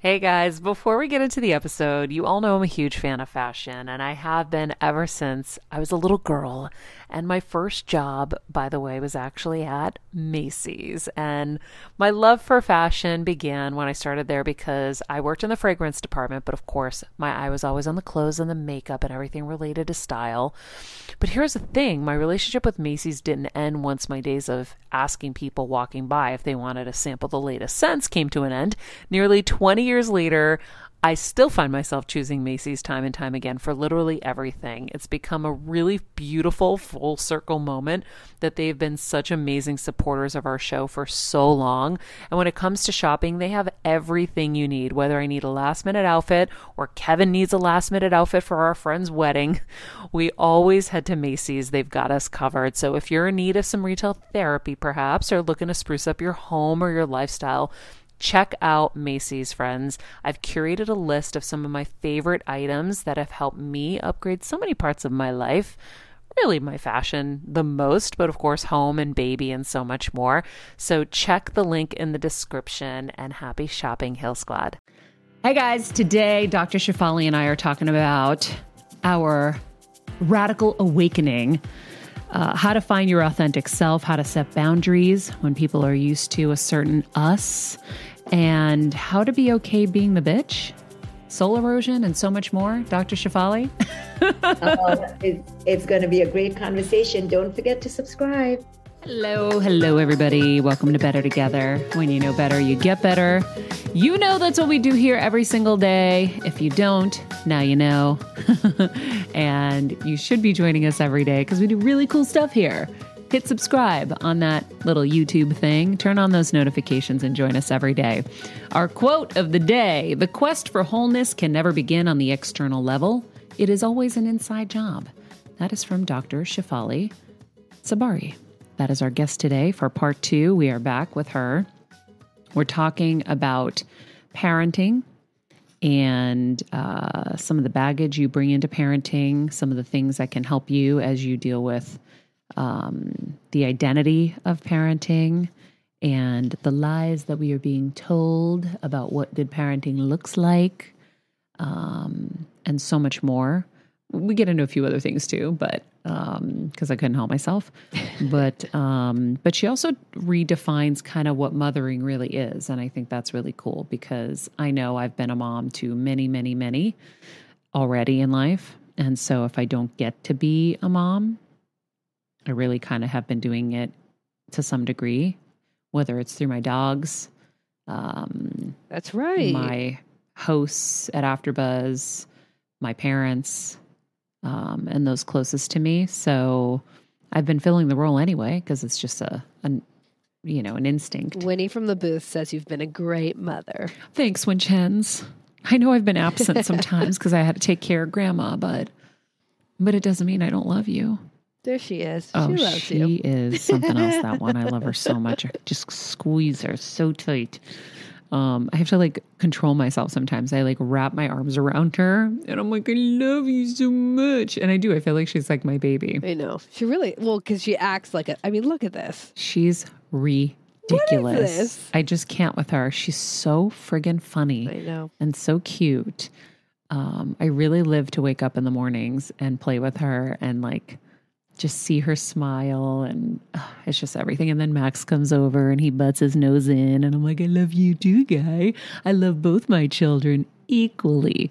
Hey guys, before we get into the episode, you all know I'm a huge fan of fashion, and I have been ever since I was a little girl. And my first job, by the way, was actually at Macy's. And my love for fashion began when I started there because I worked in the fragrance department, but of course, my eye was always on the clothes and the makeup and everything related to style. But here's the thing, my relationship with Macy's didn't end once my days of asking people walking by if they wanted to sample the latest scents came to an end. Nearly 20 years later, I still find myself choosing Macy's time and time again for literally everything. It's become a really beautiful full circle moment that they've been such amazing supporters of our show for so long. And when it comes to shopping, they have everything you need, whether I need a last minute outfit or Kevin needs a last minute outfit for our friend's wedding. We always head to Macy's. They've got us covered. So if you're in need of some retail therapy, perhaps, or looking to spruce up your home or your lifestyle, check out Macy's, friends. I've curated a list of some of my favorite items that have helped me upgrade so many parts of my life. Really my fashion the most, but of course home and baby and so much more. So check the link in the description and happy shopping, Hill Squad. Hey guys, today Dr. Shefali and I are talking about our radical awakening. How to find your authentic self, how to set boundaries when people are used to a certain us, and how to be okay being the bitch, soul erosion, and so much more. Dr. Shefali? It's going to be a great conversation. Don't forget to subscribe. Hello, everybody. Welcome to Better Together. When you know better, you get better. You know that's what we do here every single day. If you don't, now you know. And you should be joining us every day because we do really cool stuff here. Hit subscribe on that little YouTube thing. Turn on those notifications and join us every day. Our quote of the day: the quest for wholeness can never begin on the external level. It is always an inside job. That is from Dr. Shefali Tsabary. That is our guest today for part 2. We are back with her. We're talking about parenting and some of the baggage you bring into parenting, some of the things that can help you as you deal with the identity of parenting and the lies that we are being told about what good parenting looks like, and so much more. We get into a few other things too, but because I couldn't help myself. But she also redefines kind of what mothering really is. And I think that's really cool because I know I've been a mom to many, many, many already in life. And so if I don't get to be a mom, I really kind of have been doing it to some degree, whether it's through my dogs. That's right. My hosts at AfterBuzz, my parents, and those closest to me. So I've been filling the role anyway, because it's just an instinct. Winnie from the booth says you've been a great mother. Thanks, Winchens. I know I've been absent sometimes because I had to take care of Grandma, but it doesn't mean I don't love you. There she is. Oh, she loves you. She is something else, that one. I love her so much. I just squeeze her so tight. I have to control myself sometimes. I wrap my arms around her and I'm like, I love you so much. And I do. I feel like she's like my baby. I know. She really, because she acts like it. I mean, look at this. She's ridiculous. What is this? I just can't with her. She's so friggin' funny. I know. And so cute. I really live to wake up in the mornings and play with her and just see her smile, and it's just everything. And then Max comes over and he butts his nose in and I'm like, I love you too, guy. I love both my children equally.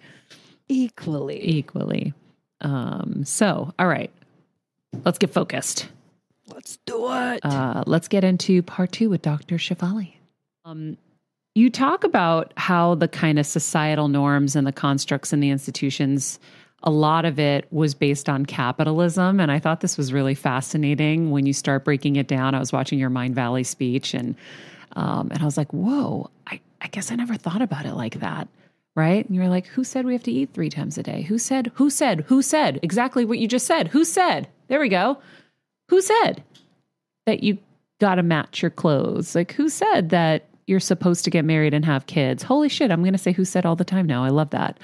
So, all right, let's get focused. Let's do it. Let's get into part 2 with Dr. Shefali. You talk about how the kind of societal norms and the constructs in the institutions, a lot of it was based on capitalism. And I thought this was really fascinating when you start breaking it down. I was watching your Mind Valley speech and I was like, whoa, I guess I never thought about it like that. Right? And you're like, who said we have to eat 3 times a day? Who said? Exactly what you just said. Who said? There we go. Who said that you got to match your clothes? Who said that you're supposed to get married and have kids? Holy shit. I'm going to say who said all the time now. I love that.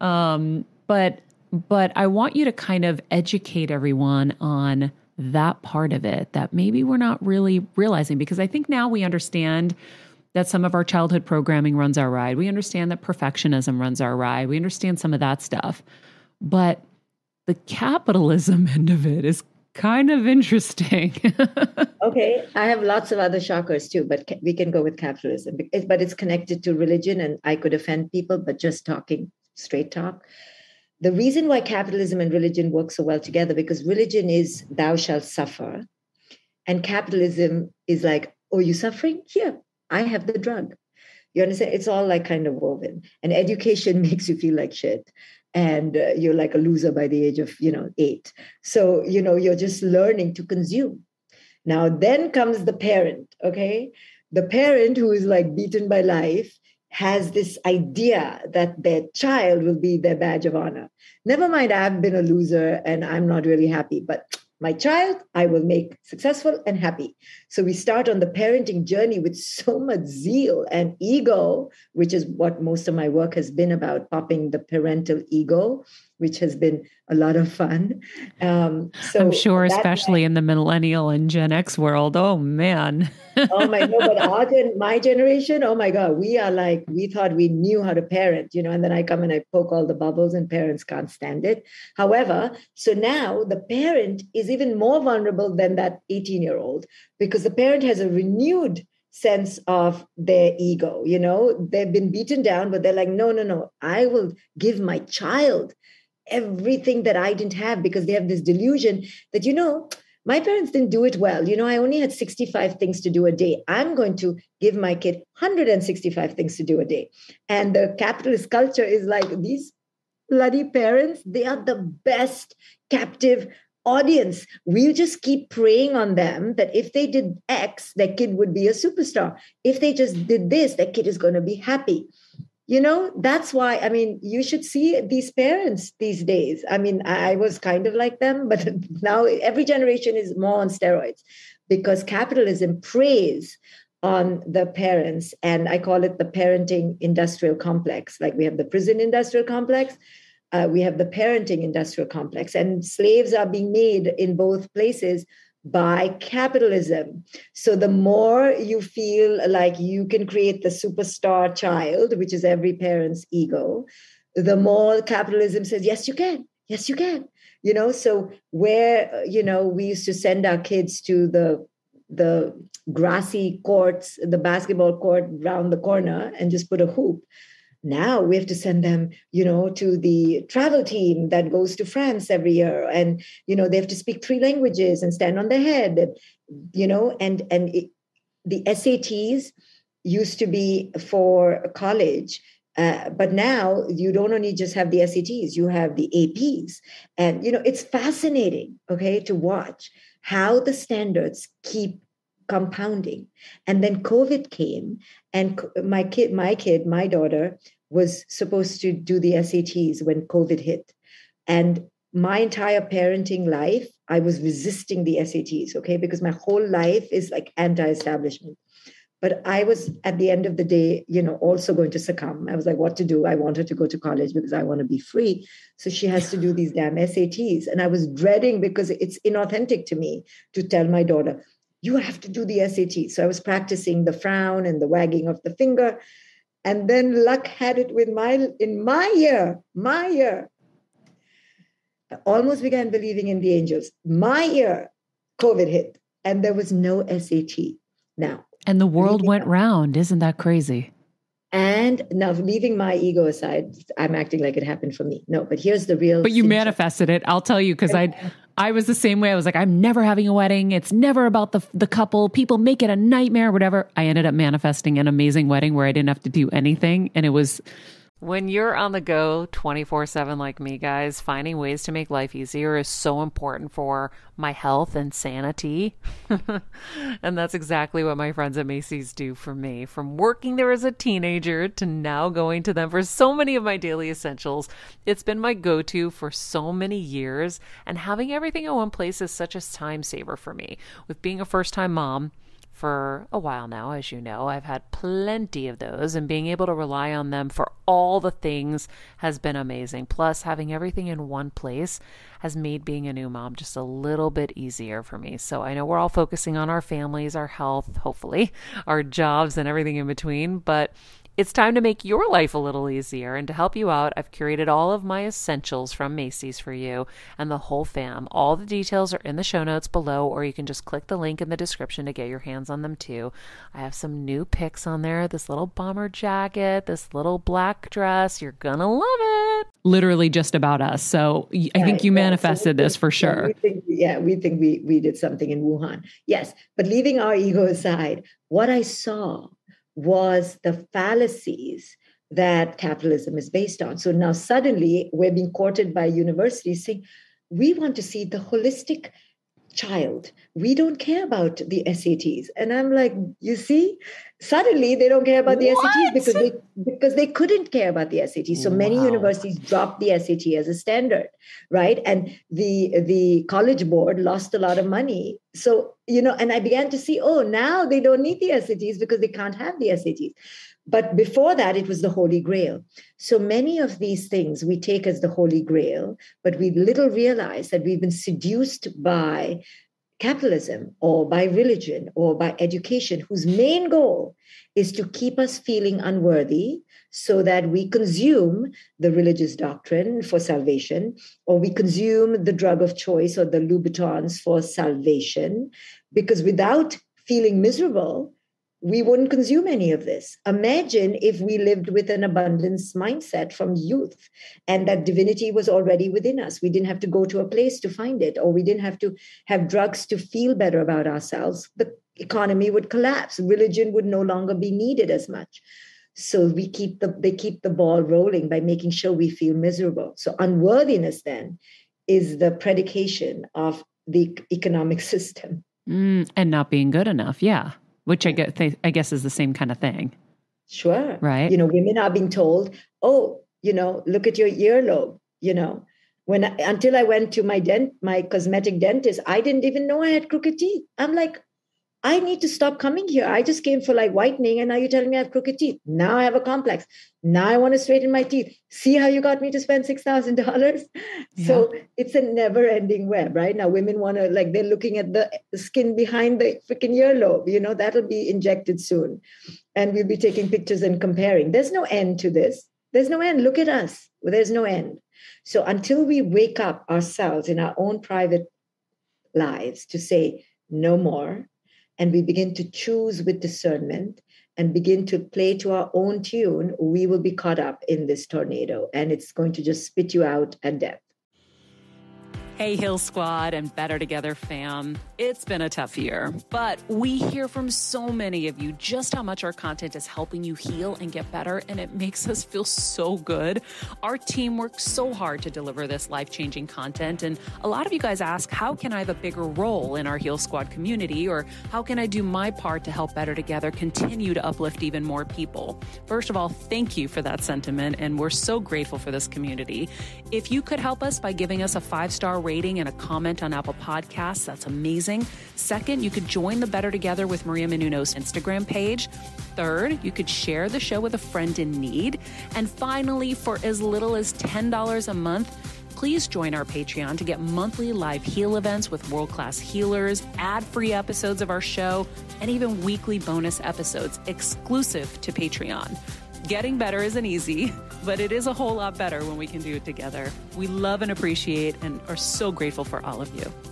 But I want you to kind of educate everyone on that part of it that maybe we're not really realizing, because I think now we understand that some of our childhood programming runs our ride. We understand that perfectionism runs our ride. We understand some of that stuff. But the capitalism end of it is kind of interesting. Okay, I have lots of other shockers too, but we can go with capitalism. But it's connected to religion, and I could offend people, but just talking straight talk. The reason why capitalism and religion work so well together, because religion is thou shalt suffer, and capitalism is like, oh, you suffering? Here, I have the drug. You understand? It's all like kind of woven. And education makes you feel like shit. And you're like a loser by the age of, 8. So, you're just learning to consume. Now, then comes the parent, okay? The parent who is like beaten by life has this idea that their child will be their badge of honor. Never mind, I've been a loser and I'm not really happy, but my child, I will make successful and happy. So we start on the parenting journey with so much zeal and ego, which is what most of my work has been about, popping the parental ego, which has been a lot of fun. So I'm sure, especially in the millennial and Gen X world. Oh, man. Oh my God, but my generation, oh my God, we are like, we thought we knew how to parent, and then I come and I poke all the bubbles and parents can't stand it. However, so now the parent is even more vulnerable than that 18-year-old because the parent has a renewed sense of their ego. They've been beaten down, but they're like, no, I will give my child everything that I didn't have, because they have this delusion that, my parents didn't do it well. I only had 65 things to do a day. I'm going to give my kid 165 things to do a day. And the capitalist culture is like, these bloody parents, they are the best captive audience. We'll just keep preying on them that if they did X, their kid would be a superstar. If they just did this, their kid is going to be happy. That's why, you should see these parents these days. I was kind of like them, but now every generation is more on steroids because capitalism preys on the parents. And I call it the parenting industrial complex. Like we have the prison industrial complex. We have the parenting industrial complex, and slaves are being made in both places by capitalism. So the more you feel like you can create the superstar child, which is every parent's ego, the more capitalism says, yes, you can. Yes, you can. So where, we used to send our kids to the grassy courts, the basketball court around the corner and just put a hoop. Now we have to send them, to the travel team that goes to France every year. And, they have to speak 3 languages and stand on their head, the SATs used to be for college. But now you don't only just have the SATs, you have the APs. And, it's fascinating, to watch how the standards keep compounding. And then COVID came, and my daughter was supposed to do the SATs when COVID hit. And my entire parenting life, I was resisting the SATs, because my whole life is like anti-establishment. But I was, at the end of the day, also going to succumb. I was like, what to do? I want her to go to college because I want to be free. So she has to do these damn SATs. And I was dreading, because it's inauthentic to me to tell my daughter, you have to do the SAT. So I was practicing the frown and the wagging of the finger. And then luck had it with in my year, I almost began believing in the angels. My year, COVID hit, and there was no SAT. Now. And the world went round. Isn't that crazy? And now, leaving my ego aside, I'm acting like it happened for me. No, but here's the real. But you manifested it. I'll tell you, because I was the same way. I was like, I'm never having a wedding. It's never about the couple. People make it a nightmare, whatever. I ended up manifesting an amazing wedding where I didn't have to do anything. And it was... When you're on the go 24/7 like me, guys, finding ways to make life easier is so important for my health and sanity. And that's exactly what my friends at Macy's do for me. From working there as a teenager to now going to them for so many of my daily essentials, it's been my go-to for so many years. And having everything in one place is such a time saver for me. With being a first-time mom, for a while now, as you know. I've had plenty of those, and being able to rely on them for all the things has been amazing. Plus, having everything in one place has made being a new mom just a little bit easier for me. So I know we're all focusing on our families, our health, hopefully, our jobs, and everything in between, but it's time to make your life a little easier. And to help you out, I've curated all of my essentials from Macy's for you and the whole fam. All the details are in the show notes below, or you can just click the link in the description to get your hands on them too. I have some new pics on there, this little bomber jacket, this little black dress. You're gonna love it. Literally just about us. So I think you manifested this for sure. We think we did something in Wuhan. Yes, but leaving our ego aside, what I saw was the fallacies that capitalism is based on. So now suddenly we're being courted by universities saying, we want to see the holistic child. We don't care about the SATs. And I'm like, you see, suddenly they don't care about the SATs because they couldn't care about the SATs. So many universities dropped the SAT as a standard, right? And the College Board lost a lot of money. So, and I began to see, now they don't need the SATs because they can't have the SATs. But before that, it was the Holy Grail. So many of these things we take as the Holy Grail, but we little realize that we've been seduced by capitalism or by religion or by education, whose main goal is to keep us feeling unworthy so that we consume the religious doctrine for salvation, or we consume the drug of choice or the Louboutins for salvation, because without feeling miserable, we wouldn't consume any of this. Imagine if we lived with an abundance mindset from youth and that divinity was already within us. We didn't have to go to a place to find it, or we didn't have to have drugs to feel better about ourselves. The economy would collapse. Religion would no longer be needed as much. So they keep the ball rolling by making sure we feel miserable. So unworthiness then is the predication of the economic system. And not being good enough. Yeah. Which I guess is the same kind of thing. Sure. Right. Women are being told, look at your earlobe. Until I went to my cosmetic dentist, I didn't even know I had crooked teeth. I'm like, I need to stop coming here. I just came for whitening, and now you're telling me I have crooked teeth. Now I have a complex. Now I want to straighten my teeth. See how you got me to spend $6,000? Yeah. So it's a never-ending web, right? Now women want to, they're looking at the skin behind the freaking earlobe. That'll be injected soon. And we'll be taking pictures and comparing. There's no end to this. There's no end. Look at us. There's no end. So until we wake up ourselves in our own private lives to say no more, and we begin to choose with discernment and begin to play to our own tune, we will be caught up in this tornado, and it's going to just spit you out at depth. Hey, Heal Squad and Better Together fam. It's been a tough year, but we hear from so many of you just how much our content is helping you heal and get better, and it makes us feel so good. Our team works so hard to deliver this life-changing content, and a lot of you guys ask, how can I have a bigger role in our Heal Squad community, or how can I do my part to help Better Together continue to uplift even more people? First of all, thank you for that sentiment, and we're so grateful for this community. If you could help us by giving us a 5-star rating and a comment on Apple Podcasts, that's amazing. Second, you could join the Better Together with Maria Menounos Instagram page. Third, you could share the show with a friend in need. And finally, for as little as $10 a month, please join our Patreon to get monthly live heal events with world-class healers, ad-free episodes of our show, and even weekly bonus episodes exclusive to Patreon. Getting better isn't easy, but it is a whole lot better when we can do it together. We love and appreciate and are so grateful for all of you.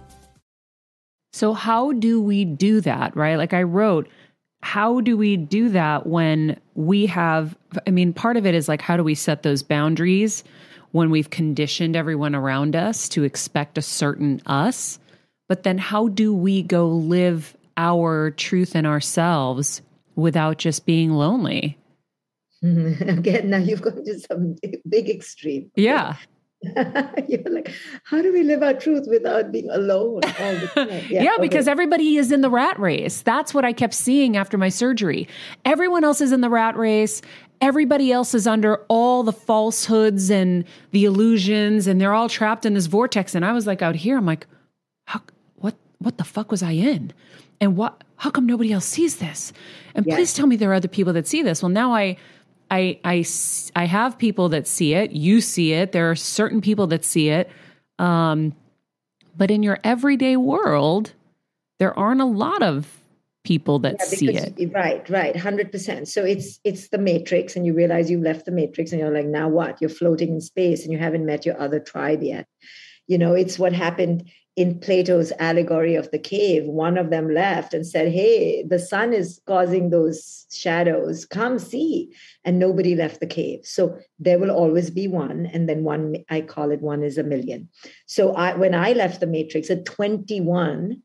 So how do we do that, right? Like I wrote, how do we do that when we have, part of it is how do we set those boundaries when we've conditioned everyone around us to expect a certain us? But then how do we go live our truth in ourselves without just being lonely? Again, now you've gone to some big extreme. Yeah. You're like, how do we live our truth without being alone all the time? Yeah, because everybody is in the rat race. That's what I kept seeing after my surgery. Everyone else is in the rat race. Everybody else is under all the falsehoods and the illusions, and they're all trapped in this vortex. And I was out here, I'm like, what the fuck was I in? And how come nobody else sees this? And Yes. please tell me there are other people that see this. Well, now I have people that see it. You see it. There are certain people that see it. But in your everyday world, there aren't a lot of people that see it. Right, 100%. So it's the matrix, and you realize you left the matrix, and you're like, now what? You're floating in space, and you haven't met your other tribe yet. It's what happened in Plato's allegory of the cave. One of them left and said, hey, the sun is causing those shadows. Come see. And nobody left the cave. So there will always be one. And then one, I call it one is a million. So when I left the matrix at 21,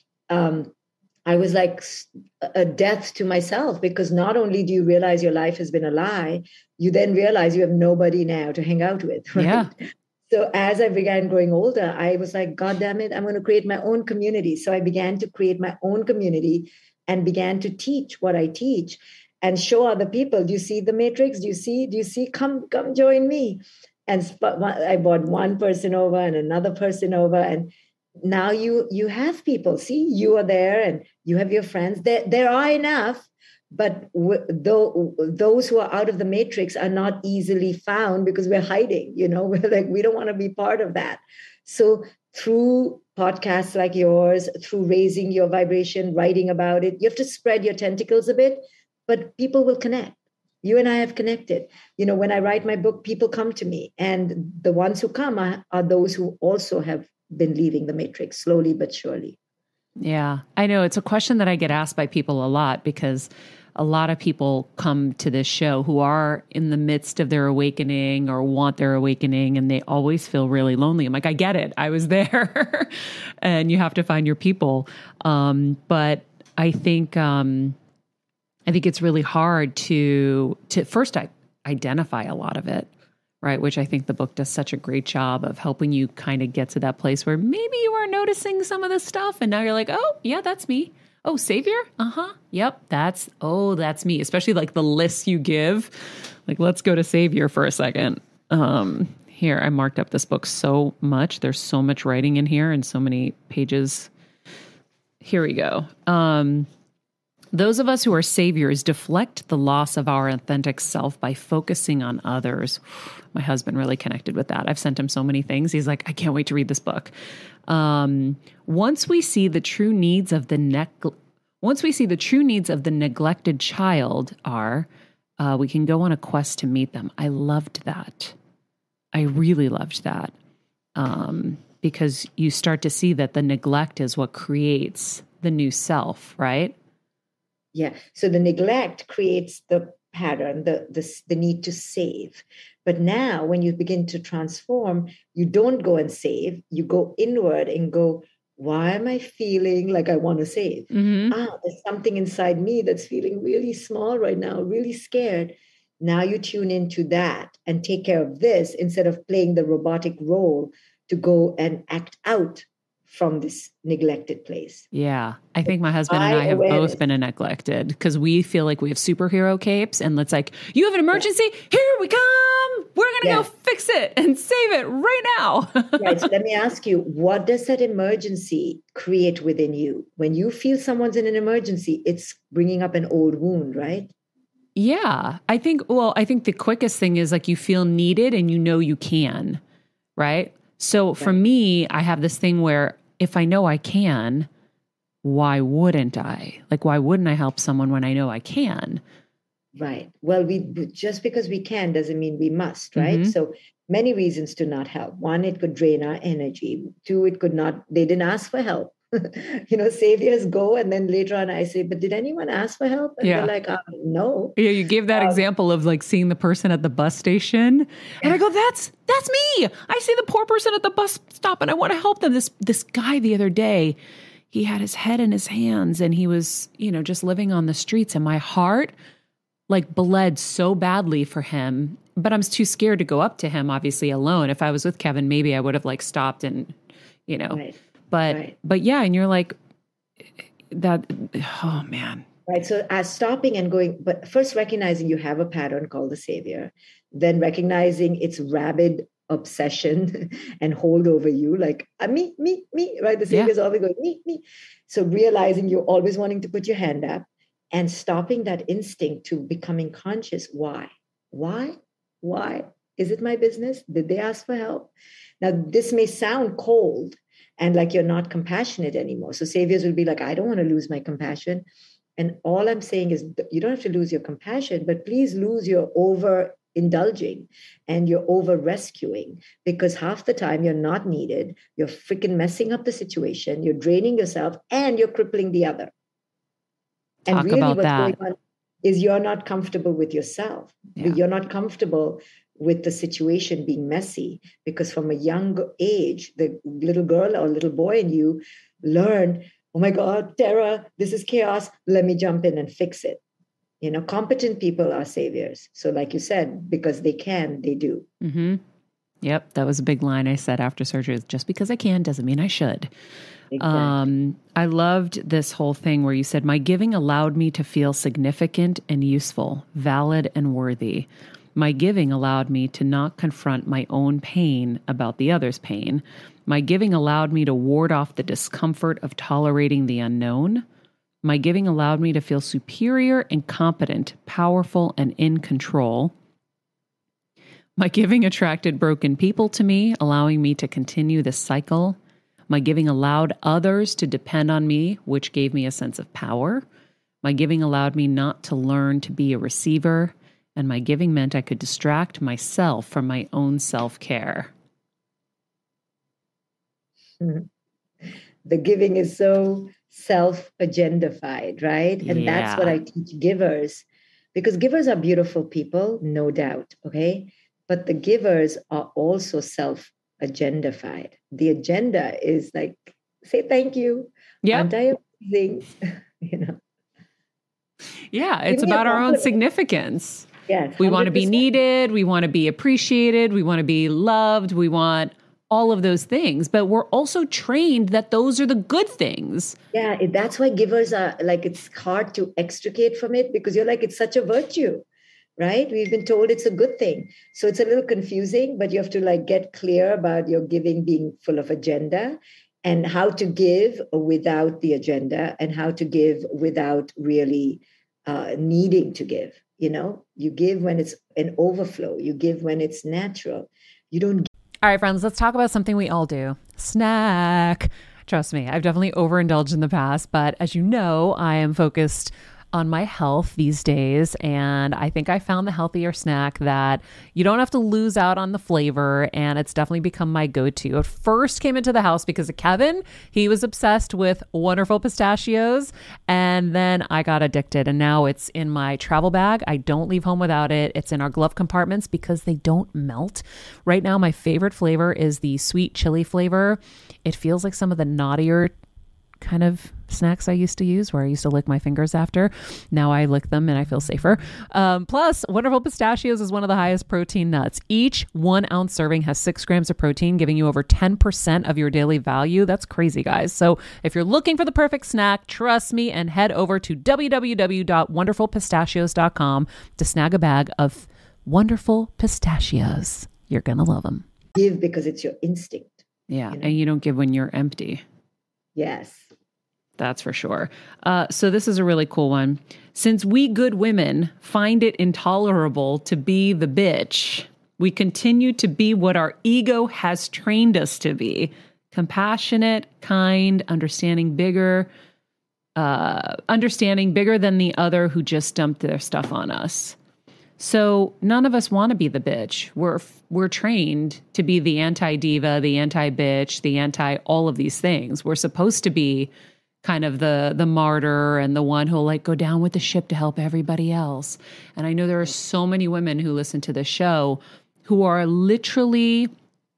I was like a death to myself, because not only do you realize your life has been a lie, you then realize you have nobody now to hang out with. Right? Yeah. So as I began growing older, I was like, God damn it, I'm going to create my own community. So I began to create my own community and began to teach what I teach and show other people. Do you see the matrix? Do you see? Come join me. And I brought one person over and another person over. And now you have people. See, you are there and you have your friends. There are enough. But those who are out of the matrix are not easily found because we're hiding, we're like, we don't want to be part of that. So through podcasts like yours, through raising your vibration, writing about it, you have to spread your tentacles a bit, but people will connect. You and I have connected. When I write my book, people come to me, and the ones who come are those who also have been leaving the matrix slowly but surely. Yeah, I know. It's a question that I get asked by people a lot, because a lot of people come to this show who are in the midst of their awakening or want their awakening, and they always feel really lonely. I'm like, I get it. I was there. And you have to find your people. But I think it's really hard to first identify a lot of it. Right, which I think the book does such a great job of helping you kind of get to that place where maybe you are noticing some of this stuff, and now you're like, oh, yeah, that's me. Oh, savior? Uh-huh. Yep, that's me. Especially like the lists you give. Like, let's go to savior for a second. Here, I marked up this book so much. There's so much writing in here and so many pages. Here we go. Those of us who are saviors deflect the loss of our authentic self by focusing on others. My husband really connected with that. I've sent him so many things. He's like, I can't wait to read this book. Once we see the true needs of the neglected child we can go on a quest to meet them. I loved that. I really loved that. Because you start to see that the neglect is what creates the new self, right? Yeah. So the neglect creates the pattern, the need to save. But now when you begin to transform, you don't go and save. You go inward and go, why am I feeling like I want to save? Mm-hmm. There's something inside me that's feeling really small right now, really scared. Now you tune into that and take care of this instead of playing the robotic role to go and act out from this neglected place. Yeah. I think my husband and I have both been neglected, because we feel like we have superhero capes, and it's like, you have an emergency? Yeah. Here we come. We're going to go fix it and save it right now. Right. So let me ask you, what does that emergency create within you? When you feel someone's in an emergency, it's bringing up an old wound, right? Yeah. I think the quickest thing is like, you feel needed and you know you can, right? So for me, I have this thing where if I know I can, why wouldn't I? Like, why wouldn't I help someone when I know I can? Right. Well, just because we can doesn't mean we must, right? Mm-hmm. So many reasons to not help. One, it could drain our energy. Two, it could not, they didn't ask for help. Saviors go, and then later on I say, but did anyone ask for help? And they're like, no. Yeah, you gave that example of like seeing the person at the bus station, and I go, that's me. I see the poor person at the bus stop and I want to help them. This guy the other day, he had his head in his hands and he was, just living on the streets, and my heart like bled so badly for him, but I'm too scared to go up to him, obviously alone. If I was with Kevin, maybe I would have like stopped and, Right. But yeah, and you're like that. Oh man. Right. So as stopping and going, but first recognizing you have a pattern called the savior, then recognizing it's rabid obsession and hold over you, like me, right? The Savior's always going, me. So realizing you're always wanting to put your hand up and stopping that instinct to becoming conscious. Why? Is it my business? Did they ask for help? Now, this may sound cold and like you're not compassionate anymore. So saviors will be like, I don't want to lose my compassion. And all I'm saying is you don't have to lose your compassion, but please lose your overindulging and your over rescuing, because half the time you're not needed. You're freaking messing up the situation. You're draining yourself and you're crippling the other. Talk and really about what's that. going on is you're not comfortable with yourself. Yeah. You're not comfortable with the situation being messy, because from a young age, the little girl or little boy in you learned, oh my God, terror, this is chaos. Let me jump in and fix it. Competent people are saviors. So like you said, because they can, they do. Mm-hmm. Yep. That was a big line I said after surgery. Just because I can doesn't mean I should. Exactly. I loved this whole thing where you said, my giving allowed me to feel significant and useful, valid and worthy. My giving allowed me to not confront my own pain about the other's pain. My giving allowed me to ward off the discomfort of tolerating the unknown. My giving allowed me to feel superior and competent, powerful and in control. My giving attracted broken people to me, allowing me to continue this cycle. My giving allowed others to depend on me, which gave me a sense of power. My giving allowed me not to learn to be a receiver. And my giving meant I could distract myself from my own self-care. The giving is so self-agendified, right? And that's what I teach givers, because givers are beautiful people, no doubt, okay? But the givers are also self-agendified. The agenda is like, say thank you. Yeah. Aren't I amazing? Yeah, it's about our own significance. Yes, we want to 100%. be needed. We want to be appreciated. We want to be loved. We want all of those things. But we're also trained that those are the good things. Yeah, that's why givers are like, it's hard to extricate from it, because you're like, it's such a virtue, right? We've been told it's a good thing. So it's a little confusing, but you have to like get clear about your giving being full of agenda, and how to give without the agenda, and how to give without really needing to give. You give when it's an overflow. You give when it's natural. You don't. All right, friends, let's talk about something we all do. Snack. Trust me, I've definitely overindulged in the past, but as you know, I am focused on my health these days. And I think I found the healthier snack that you don't have to lose out on the flavor. And it's definitely become my go-to. It first came into the house because of Kevin. He was obsessed with Wonderful Pistachios. And then I got addicted. And now it's in my travel bag. I don't leave home without it. It's in our glove compartments because they don't melt. Right now, my favorite flavor is the sweet chili flavor. It feels like some of the naughtier kind of snacks I used to use, where I used to lick my fingers after. Now I lick them and I feel safer. Plus, Wonderful Pistachios is one of the highest protein nuts. Each 1 ounce serving has 6 grams of protein, giving you over 10% of your daily value. That's crazy, guys. So if you're looking for the perfect snack, trust me and head over to www.wonderfulpistachios.com to snag a bag of Wonderful Pistachios. You're going to love them. Give because it's your instinct. Yeah. And you don't give when you're empty. Yes. That's for sure. So this is a really cool one. Since we good women find it intolerable to be the bitch, we continue to be what our ego has trained us to be. Compassionate, kind, understanding bigger than the other who just dumped their stuff on us. So none of us want to be the bitch. We're trained to be the anti-diva, the anti-bitch, the anti all of these things. We're supposed to be kind of the martyr and the one who'll like go down with the ship to help everybody else. And I know there are so many women who listen to this show who are literally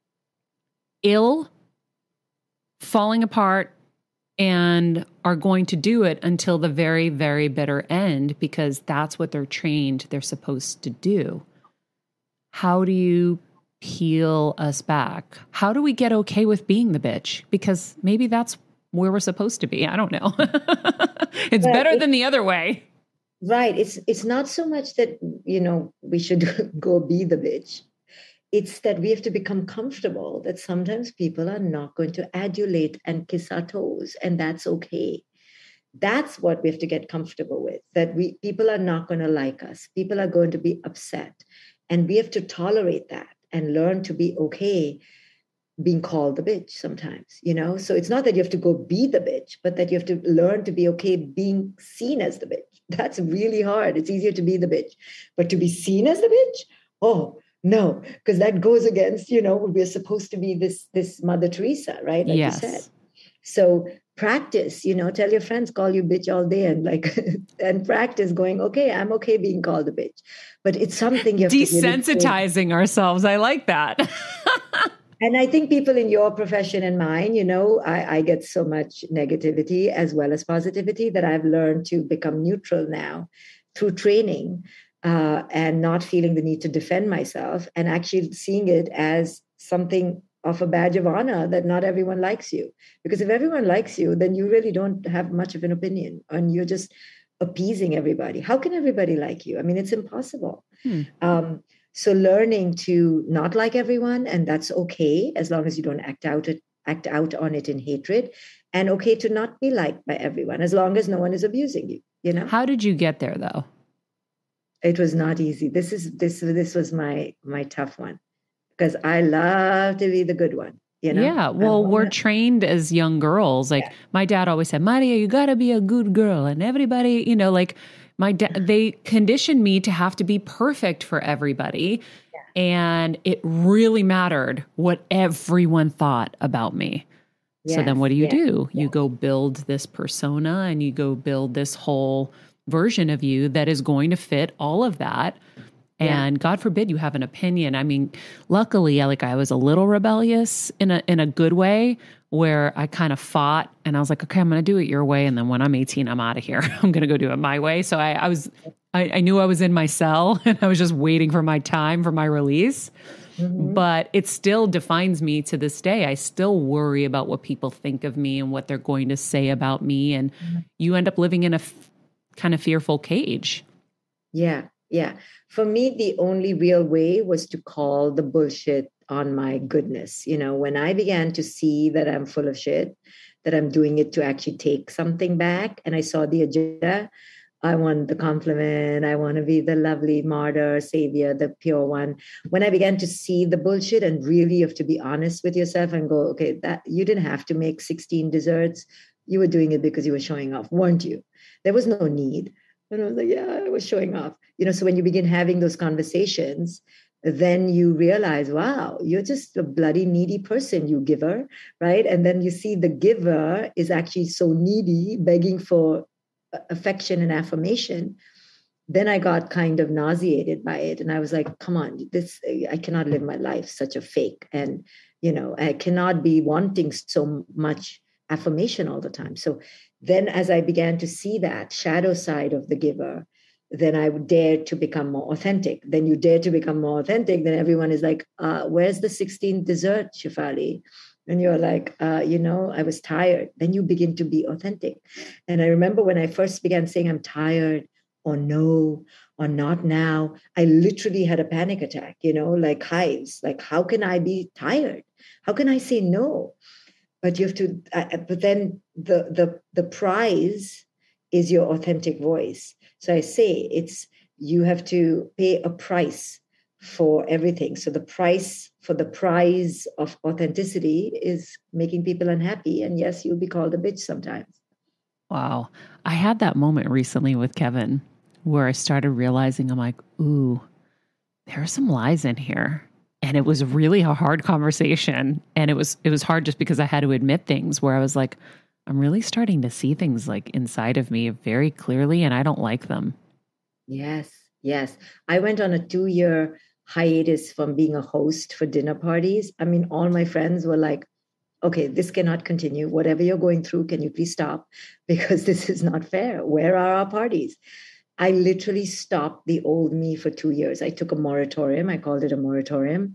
ill, falling apart, and are going to do it until the very, very bitter end because that's what they're trained they're supposed to do. How do you peel us back? How do we get okay with being the bitch? Because maybe that's where we're supposed to be. I don't know. It's better than the other way. Right. It's not so much that, we should go be the bitch. It's that we have to become comfortable that sometimes people are not going to adulate and kiss our toes, and that's okay. That's what we have to get comfortable with, that people are not going to like us. People are going to be upset. And we have to tolerate that and learn to be okay being called the bitch sometimes, So it's not that you have to go be the bitch, but that you have to learn to be okay being seen as the bitch. That's really hard. It's easier to be the bitch, but to be seen as the bitch, oh no, because that goes against, we're supposed to be this Mother Teresa, right? Like yes. you said. So practice, tell your friends, call you bitch all day and and practice going, okay, I'm okay being called a bitch. But it's something you have desensitizing ourselves. I like that. And I think people in your profession and mine, I get so much negativity as well as positivity that I've learned to become neutral now through training and not feeling the need to defend myself and actually seeing it as something of a badge of honor that not everyone likes you. Because if everyone likes you, then you really don't have much of an opinion and you're just appeasing everybody. How can everybody like you? I mean, it's impossible. So learning to not like everyone, and that's okay as long as you don't act out on it in hatred, and okay to not be liked by everyone as long as no one is abusing you. How did you get there though? It was not easy. This was my tough one because I love to be the good one. Yeah. Well, we're trained as young girls. Like my dad always said, Maria, you got to be a good girl. And everybody, my dad, they conditioned me to have to be perfect for everybody. Yeah. And it really mattered what everyone thought about me. Yes. So then what do? You go build this persona and you go build this whole version of you that is going to fit all of that. And God forbid you have an opinion. I mean, luckily, I was a little rebellious in a good way where I kind of fought and I was like, okay, I'm going to do it your way. And then when I'm 18, I'm out of here. I'm going to go do it my way. So I knew I was in my cell and I was just waiting for my time for my release. Mm-hmm. But it still defines me to this day. I still worry about what people think of me and what they're going to say about me. And you end up living in a kind of fearful cage. Yeah. Yeah. For me, the only real way was to call the bullshit on my goodness. When I began to see that I'm full of shit, that I'm doing it to actually take something back, and I saw the agenda, I want the compliment, I want to be the lovely martyr, savior, the pure one. When I began to see the bullshit and really have to be honest with yourself and go, okay, that you didn't have to make 16 desserts. You were doing it because you were showing off, weren't you? There was no need. And I was like, yeah, I was showing off. So when you begin having those conversations, then you realize, wow, you're just a bloody needy person, you giver, right? And then you see the giver is actually so needy, begging for affection and affirmation. Then I got kind of nauseated by it. And I was like, come on, I cannot live my life such a fake. And, I cannot be wanting so much affirmation all the time. So then as I began to see that shadow side of the giver, then I dared to become more authentic. Then you dare to become more authentic. Then everyone is like, where's the 16th dessert, Shefali? And you're like, I was tired. Then you begin to be authentic. And I remember when I first began saying, I'm tired, or no, or not now, I literally had a panic attack, like hives. Like, how can I be tired? How can I say no? But you have to, but then the prize is your authentic voice. So I say you have to pay a price for everything. So the price for the prize of authenticity is making people unhappy. And yes, you'll be called a bitch sometimes. Wow. I had that moment recently with Kevin where I started realizing, I'm like, ooh, there are some lies in here. And it was really a hard conversation. And it was hard just because I had to admit things where I was like, I'm really starting to see things like inside of me very clearly, and I don't like them. Yes. I went on a 2-year hiatus from being a host for dinner parties. I mean, all my friends were like, okay, this cannot continue. Whatever you're going through, can you please stop? Because this is not fair. Where are our parties? I literally stopped the old me for 2 years. I took a moratorium. I called it a moratorium.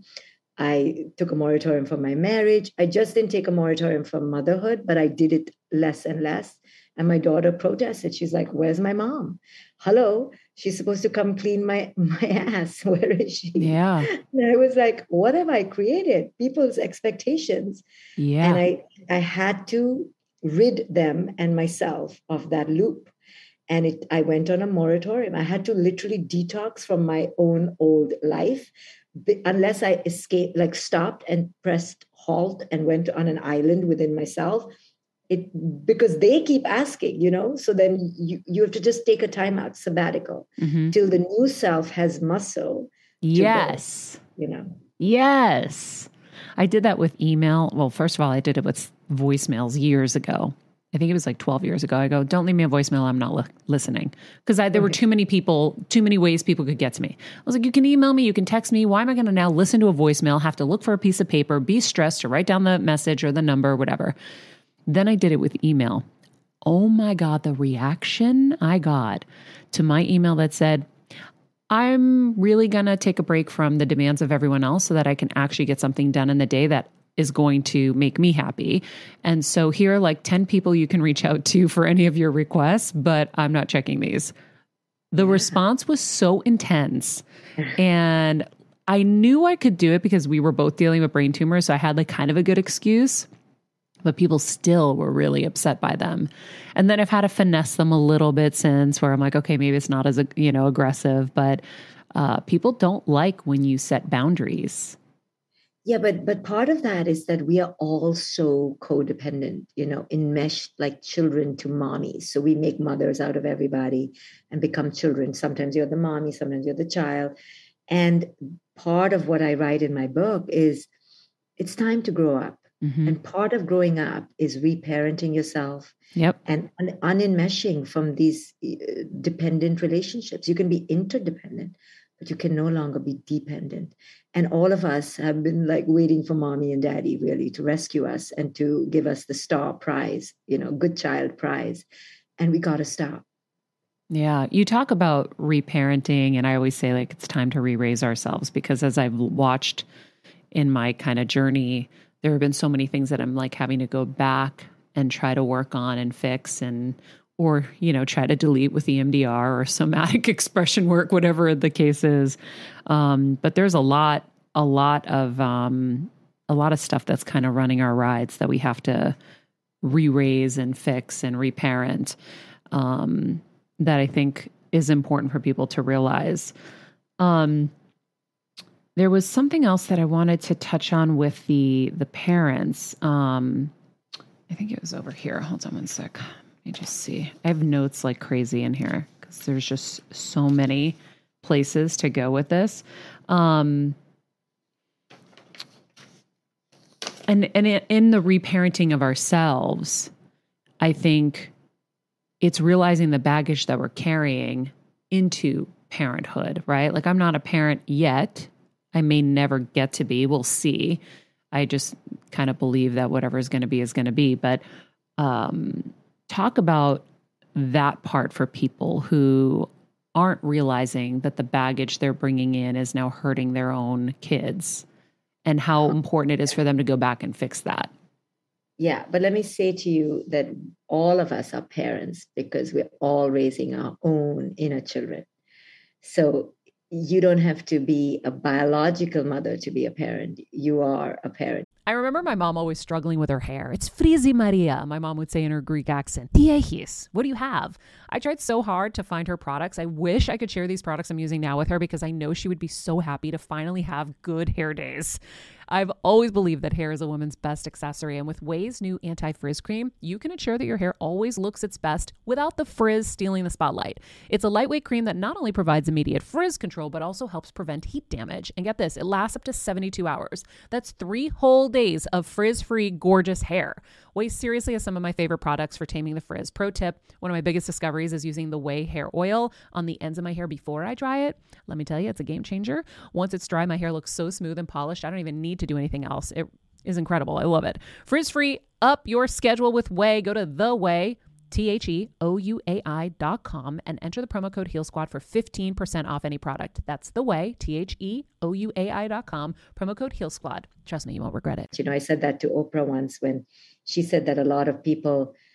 I took a moratorium for my marriage. I just didn't take a moratorium for motherhood, but I did it less and less And my daughter protested. She's like, where's my mom? Hello, she's supposed to come clean my ass. Where is she? Yeah. And I was like, what have I created? People's expectations. Yeah. And I had to rid them and myself of that loop. And I went on a moratorium. I had to literally detox from my own old life unless I escaped, like stopped and pressed halt and went on an island within myself. Because they keep asking, so then you have to just take a timeout, sabbatical, till the new self has muscle. Yes. Go, Yes. I did that with email. Well, first of all, I did it with voicemails years ago. I think it was like 12 years ago. I go, don't leave me a voicemail. I'm not listening. Because there were too many ways people could get to me. I was like, you can email me, you can text me. Why am I going to now listen to a voicemail, have to look for a piece of paper, be stressed to write down the message or the number or whatever. Then I did it with email. Oh my God, the reaction I got to my email that said, I'm really going to take a break from the demands of everyone else so that I can actually get something done in the day that is going to make me happy. And so here are like 10 people you can reach out to for any of your requests, but I'm not checking these. The response was so intense. And I knew I could do it because we were both dealing with brain tumors. So I had like kind of a good excuse. But people still were really upset by them. And then I've had to finesse them a little bit since, where I'm like, okay, maybe it's not as, aggressive, but people don't like when you set boundaries. Yeah, but part of that is that we are all so codependent, enmeshed like children to mommies. So we make mothers out of everybody and become children. Sometimes you're the mommy, sometimes you're the child. And part of what I write in my book is it's time to grow up. And part of growing up is reparenting yourself. Yep. And unenmeshing from these dependent relationships. You can be interdependent, but you can no longer be dependent. And all of us have been like waiting for mommy and daddy really to rescue us and to give us the star prize, good child prize. And we got to stop. Yeah. You talk about reparenting, and I always say like it's time to re-raise ourselves, because as I've watched in my kind of journey, there have been so many things that I'm like having to go back and try to work on and fix or try to delete with EMDR or somatic expression work, whatever the case is. But there's a lot of stuff that's kind of running our rides that we have to re-raise and fix and reparent, that I think is important for people to realize. There was something else that I wanted to touch on with the parents. I think it was over here. Hold on one sec. Let me just see. I have notes like crazy in here because there's just so many places to go with this. And in the reparenting of ourselves, I think it's realizing the baggage that we're carrying into parenthood, right? Like I'm not a parent yet. I may never get to be. We'll see. I just kind of believe that whatever is going to be is going to be. But talk about that part for people who aren't realizing that the baggage they're bringing in is now hurting their own kids, and how important it is for them to go back and fix that. Yeah, but let me say to you that all of us are parents because we're all raising our own inner children. So you don't have to be a biological mother to be a parent. You are a parent. I remember my mom always struggling with her hair. It's Frizi Maria, my mom would say in her Greek accent. Diehis, what do you have? I tried so hard to find her products. I wish I could share these products I'm using now with her because I know she would be so happy to finally have good hair days. I've always believed that hair is a woman's best accessory, and with Ouai's new anti-frizz cream, you can ensure that your hair always looks its best without the frizz stealing the spotlight. It's a lightweight cream that not only provides immediate frizz control, but also helps prevent heat damage. And get this, it lasts up to 72 hours. That's 3 whole days of frizz-free, gorgeous hair. Ouai seriously has some of my favorite products for taming the frizz. Pro tip, one of my biggest discoveries is using the Ouai hair oil on the ends of my hair before I dry it. Let me tell you, it's a game changer. Once it's dry, my hair looks so smooth and polished, I don't even need to do anything else. It is incredible. I love it. Frizz-free, up your schedule with Ouai. Go to the Ouai, TheOuai.com, and enter the promo code HealSquad for 15% off any product. That's the Ouai, TheOuai.com, promo code HealSquad. Trust me, you won't regret it. I said that to Oprah once when she said that a lot of people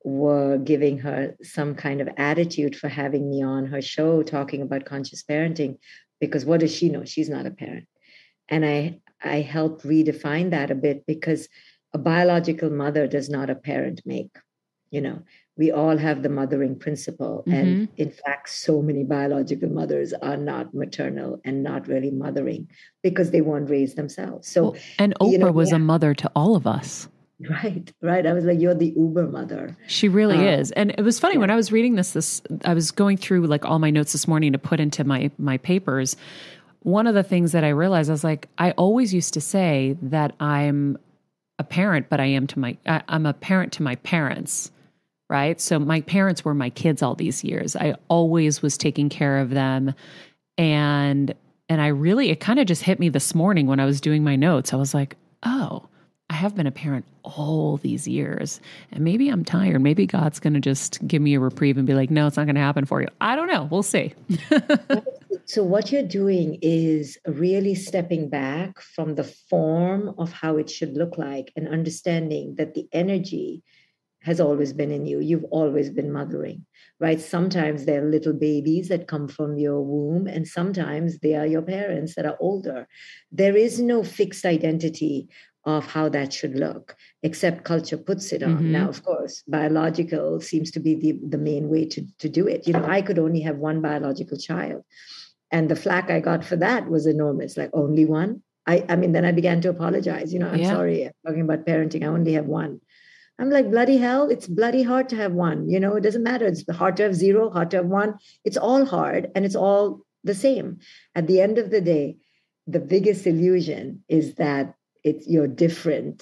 were giving her some kind of attitude for having me on her show talking about conscious parenting, because what does she know? She's not a parent. And I helped redefine that a bit, because a biological mother does not a parent make. You know, we all have the mothering principle. Mm-hmm. And in fact, so many biological mothers are not maternal and not really mothering because they weren't raised themselves. So, and Oprah was a mother to all of us. Right. I was like, you're the Uber mother. She really is. And it was funny when I was reading this, I was going through like all my notes this morning to put into my papers. One of the things that I realized, I was like, I always used to say that I'm a parent, but I'm a parent to my parents, right? So my parents were my kids all these years. I always was taking care of them. And it kind of just hit me this morning when I was doing my notes. I was like, oh, I have been a parent all these years, and maybe I'm tired. Maybe God's going to just give me a reprieve and be like, no, it's not going to happen for you. I don't know. We'll see. So what you're doing is really stepping back from the form of how it should look like and understanding that the energy has always been in you. You've always been mothering, right? Sometimes they're little babies that come from your womb, and sometimes they are your parents that are older. There is no fixed identity of how that should look, except culture puts it on. Mm-hmm. Now, of course, biological seems to be the main way to do it. You know, I could only have one biological child. And the flack I got for that was enormous. Like, only one? I mean, then I began to apologize. You know, I'm sorry, I'm talking about parenting. I only have one. I'm like, bloody hell, it's bloody hard to have one. You know, it doesn't matter. It's hard to have zero, hard to have one. It's all hard, and it's all the same. At the end of the day, the biggest illusion is that you're different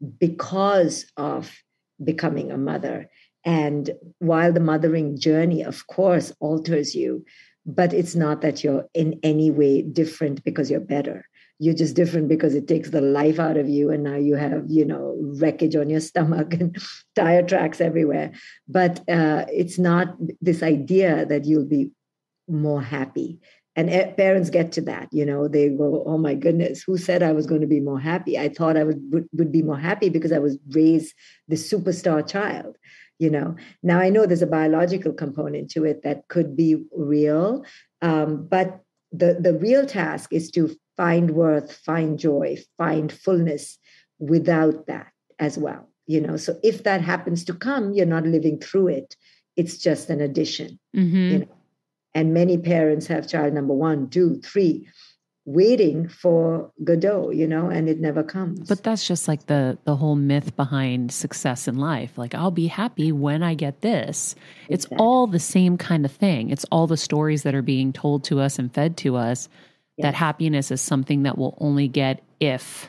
because of becoming a mother. And while the mothering journey, of course, alters you, but it's not that you're in any way different because you're better. You're just different because it takes the life out of you. And now you have, you know, wreckage on your stomach and tire tracks everywhere. But it's not this idea that you'll be more happy. And parents get to that, you know, they go, oh my goodness, who said I was going to be more happy? I thought I would be more happy because I was raised the superstar child, you know. Now I know there's a biological component to it that could be real, but the real task is to find worth, find joy, find fullness without that as well, you know. So if that happens to come, you're not living through it. It's just an addition, you know. And many parents have child number 1, 2, 3, waiting for Godot, you know, and it never comes. But that's just like the whole myth behind success in life. Like, I'll be happy when I get this. Exactly. It's all the same kind of thing. It's all the stories that are being told to us and fed to us, that happiness is something that we'll only get if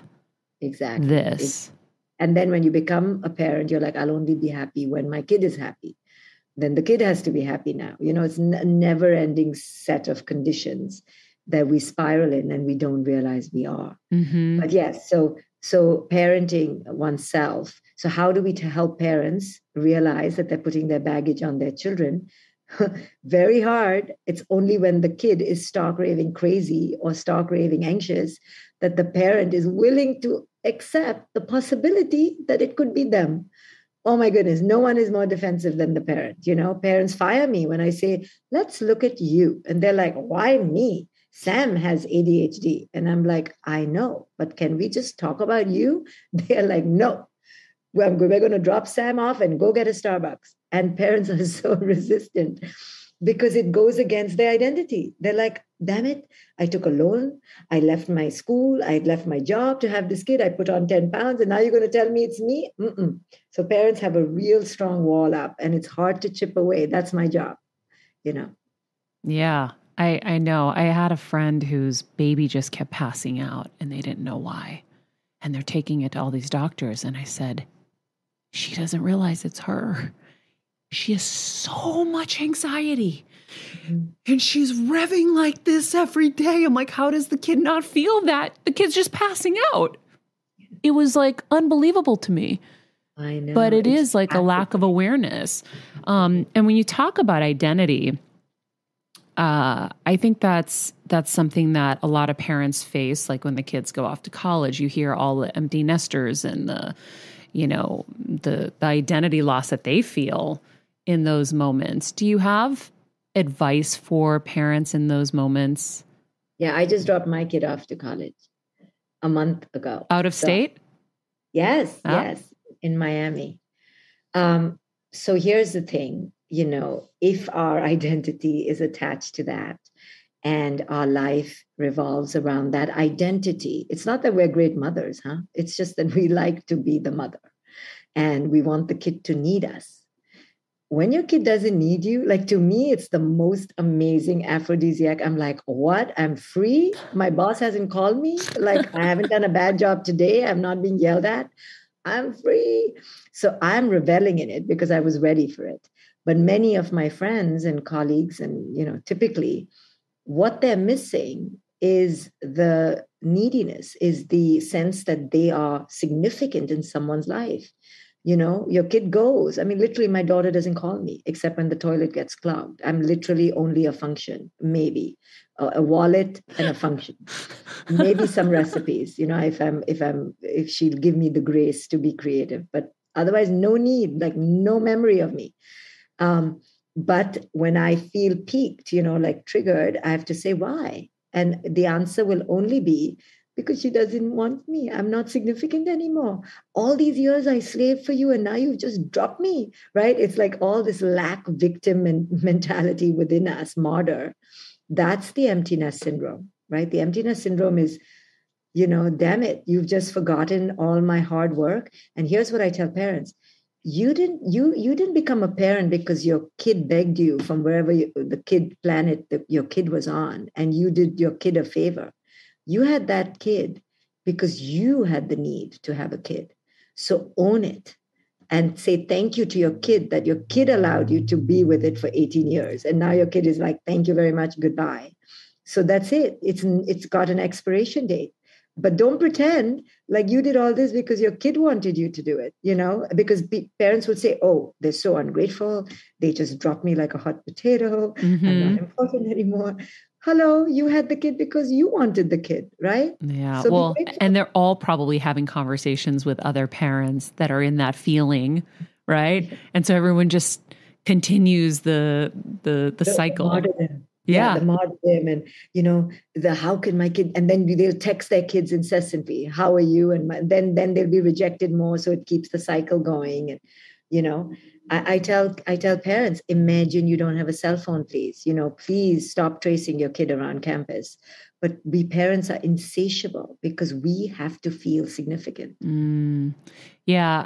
this. And then when you become a parent, you're like, I'll only be happy when my kid is happy. Then the kid has to be happy now. You know, it's a never-ending set of conditions that we spiral in and we don't realize we are. Mm-hmm. But yes, so parenting oneself. So how do we help parents realize that they're putting their baggage on their children? Very hard. It's only when the kid is stark raving crazy or stark raving anxious that the parent is willing to accept the possibility that it could be them. Oh my goodness, no one is more defensive than the parent. You know, parents fire me when I say, let's look at you. And they're like, why me? Sam has ADHD. And I'm like, I know, but can we just talk about you? They're like, no, we're going to drop Sam off and go get a Starbucks. And parents are so resistant because it goes against their identity. They're like, damn it, I took a loan. I left my school. I left my job to have this kid. I put on 10 pounds and now you're going to tell me it's me? Mm-mm. So parents have a real strong wall up and it's hard to chip away. That's my job, you know? Yeah, I know. I had a friend whose baby just kept passing out and they didn't know why. And they're taking it to all these doctors. And I said, she doesn't realize it's her. She has so much anxiety and she's revving like this every day. I'm like, how does the kid not feel that? The kid's just passing out. It was like unbelievable to me. I know. But it is like a lack of awareness. And when you talk about identity, I think that's something that a lot of parents face. Like when the kids go off to college, you hear all the empty nesters and the the identity loss that they feel in those moments. Do you have advice for parents in those moments? Yeah, I just dropped my kid off to college a month ago. Out of state? Yes, in Miami. So here's the thing, if our identity is attached to that and our life revolves around that identity, it's not that we're great mothers, huh? It's just that we like to be the mother and we want the kid to need us. When your kid doesn't need you, like to me, it's the most amazing aphrodisiac. I'm like, what? I'm free. My boss hasn't called me. Like I haven't done a bad job today. I'm not being yelled at. I'm free. So I'm reveling in it because I was ready for it. But many of my friends and colleagues, and typically what they're missing is the neediness, is the sense that they are significant in someone's life. Your kid goes. I mean, literally, my daughter doesn't call me except when the toilet gets clogged. I'm literally only a function, maybe a wallet and a function, maybe some recipes. If she'll give me the grace to be creative, but otherwise, no need, like no memory of me. But when I feel peaked, like triggered, I have to say why, and the answer will only be, because she doesn't want me. I'm not significant anymore. All these years I slaved for you and now you've just dropped me, right? It's like all this lack victim mentality within us, martyr. That's the emptiness syndrome, right? The emptiness syndrome is, damn it, you've just forgotten all my hard work. And here's what I tell parents. You didn't become a parent because your kid begged you from wherever the kid planet that your kid was on, and you did your kid a favor. You had that kid because you had the need to have a kid. So own it and say thank you to your kid that your kid allowed you to be with it for 18 years. And now your kid is like, thank you very much, goodbye. So that's it. It's got an expiration date. But don't pretend like you did all this because your kid wanted you to do it, because parents would say, oh, they're so ungrateful. They just dropped me like a hot potato. Mm-hmm. I'm not important anymore. Hello, you had the kid because you wanted the kid, right? Yeah. So and they're all probably having conversations with other parents that are in that feeling, right? And so everyone just continues the cycle. The martyrdom, and the how can my kid, and then they'll text their kids incessantly, how are you? And then they'll be rejected more, so it keeps the cycle going. And I tell parents, imagine you don't have a cell phone, please. Please stop tracing your kid around campus. But we parents are insatiable because we have to feel significant. Yeah,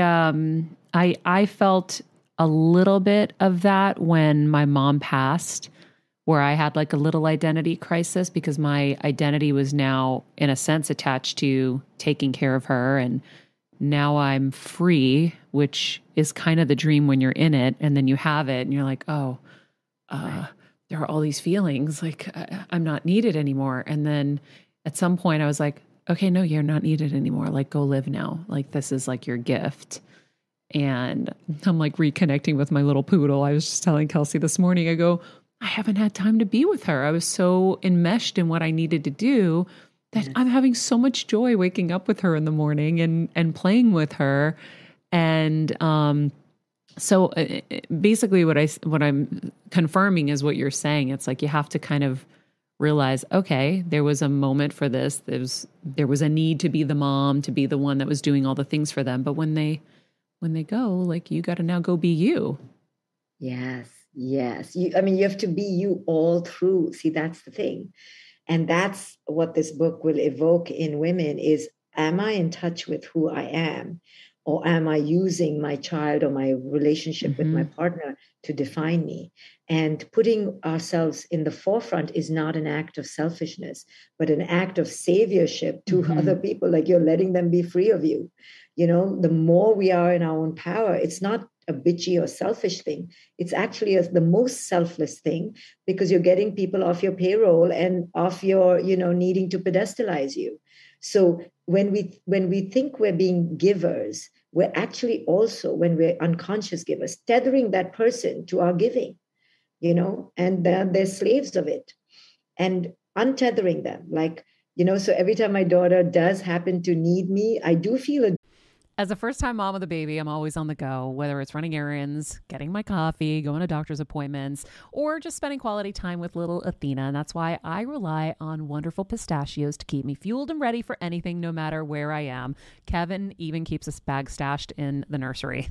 I felt a little bit of that when my mom passed, where I had like a little identity crisis because my identity was now, in a sense, attached to taking care of her. And now I'm free, which is kind of the dream when you're in it. And then you have it and you're like, oh, there are all these feelings like I'm not needed anymore. And then at some point I was like, okay, no, you're not needed anymore. Like, go live now. Like, this is like your gift. And I'm like reconnecting with my little poodle. I was just telling Kelsey this morning, I go, I haven't had time to be with her. I was so enmeshed in what I needed to do that I'm having so much joy waking up with her in the morning and playing with her. And so basically what I'm confirming is what you're saying. It's like you have to kind of realize, okay, there was a moment for this. There was a need to be the mom, to be the one that was doing all the things for them. But when they go, like, you got to now go be you. Yes. You have to be you all through. See, that's the thing. And that's what this book will evoke in women is, am I in touch with who I am? Or am I using my child or my relationship with my partner to define me? And putting ourselves in the forefront is not an act of selfishness, but an act of saviorship to other people. Like, you're letting them be free of you. The more we are in our own power, it's not a bitchy or selfish thing. It's actually the most selfless thing, because you're getting people off your payroll and off your, needing to pedestalize you. So when we think we're being givers, we're actually also, when we're unconscious givers, tethering that person to our giving, and they're slaves of it, and untethering them. Like, so every time my daughter does happen to need me, I do feel As a first-time mom of the baby, I'm always on the go, whether it's running errands, getting my coffee, going to doctor's appointments, or just spending quality time with little Athena. And that's why I rely on Wonderful Pistachios to keep me fueled and ready for anything, no matter where I am. Kevin even keeps a bag stashed in the nursery.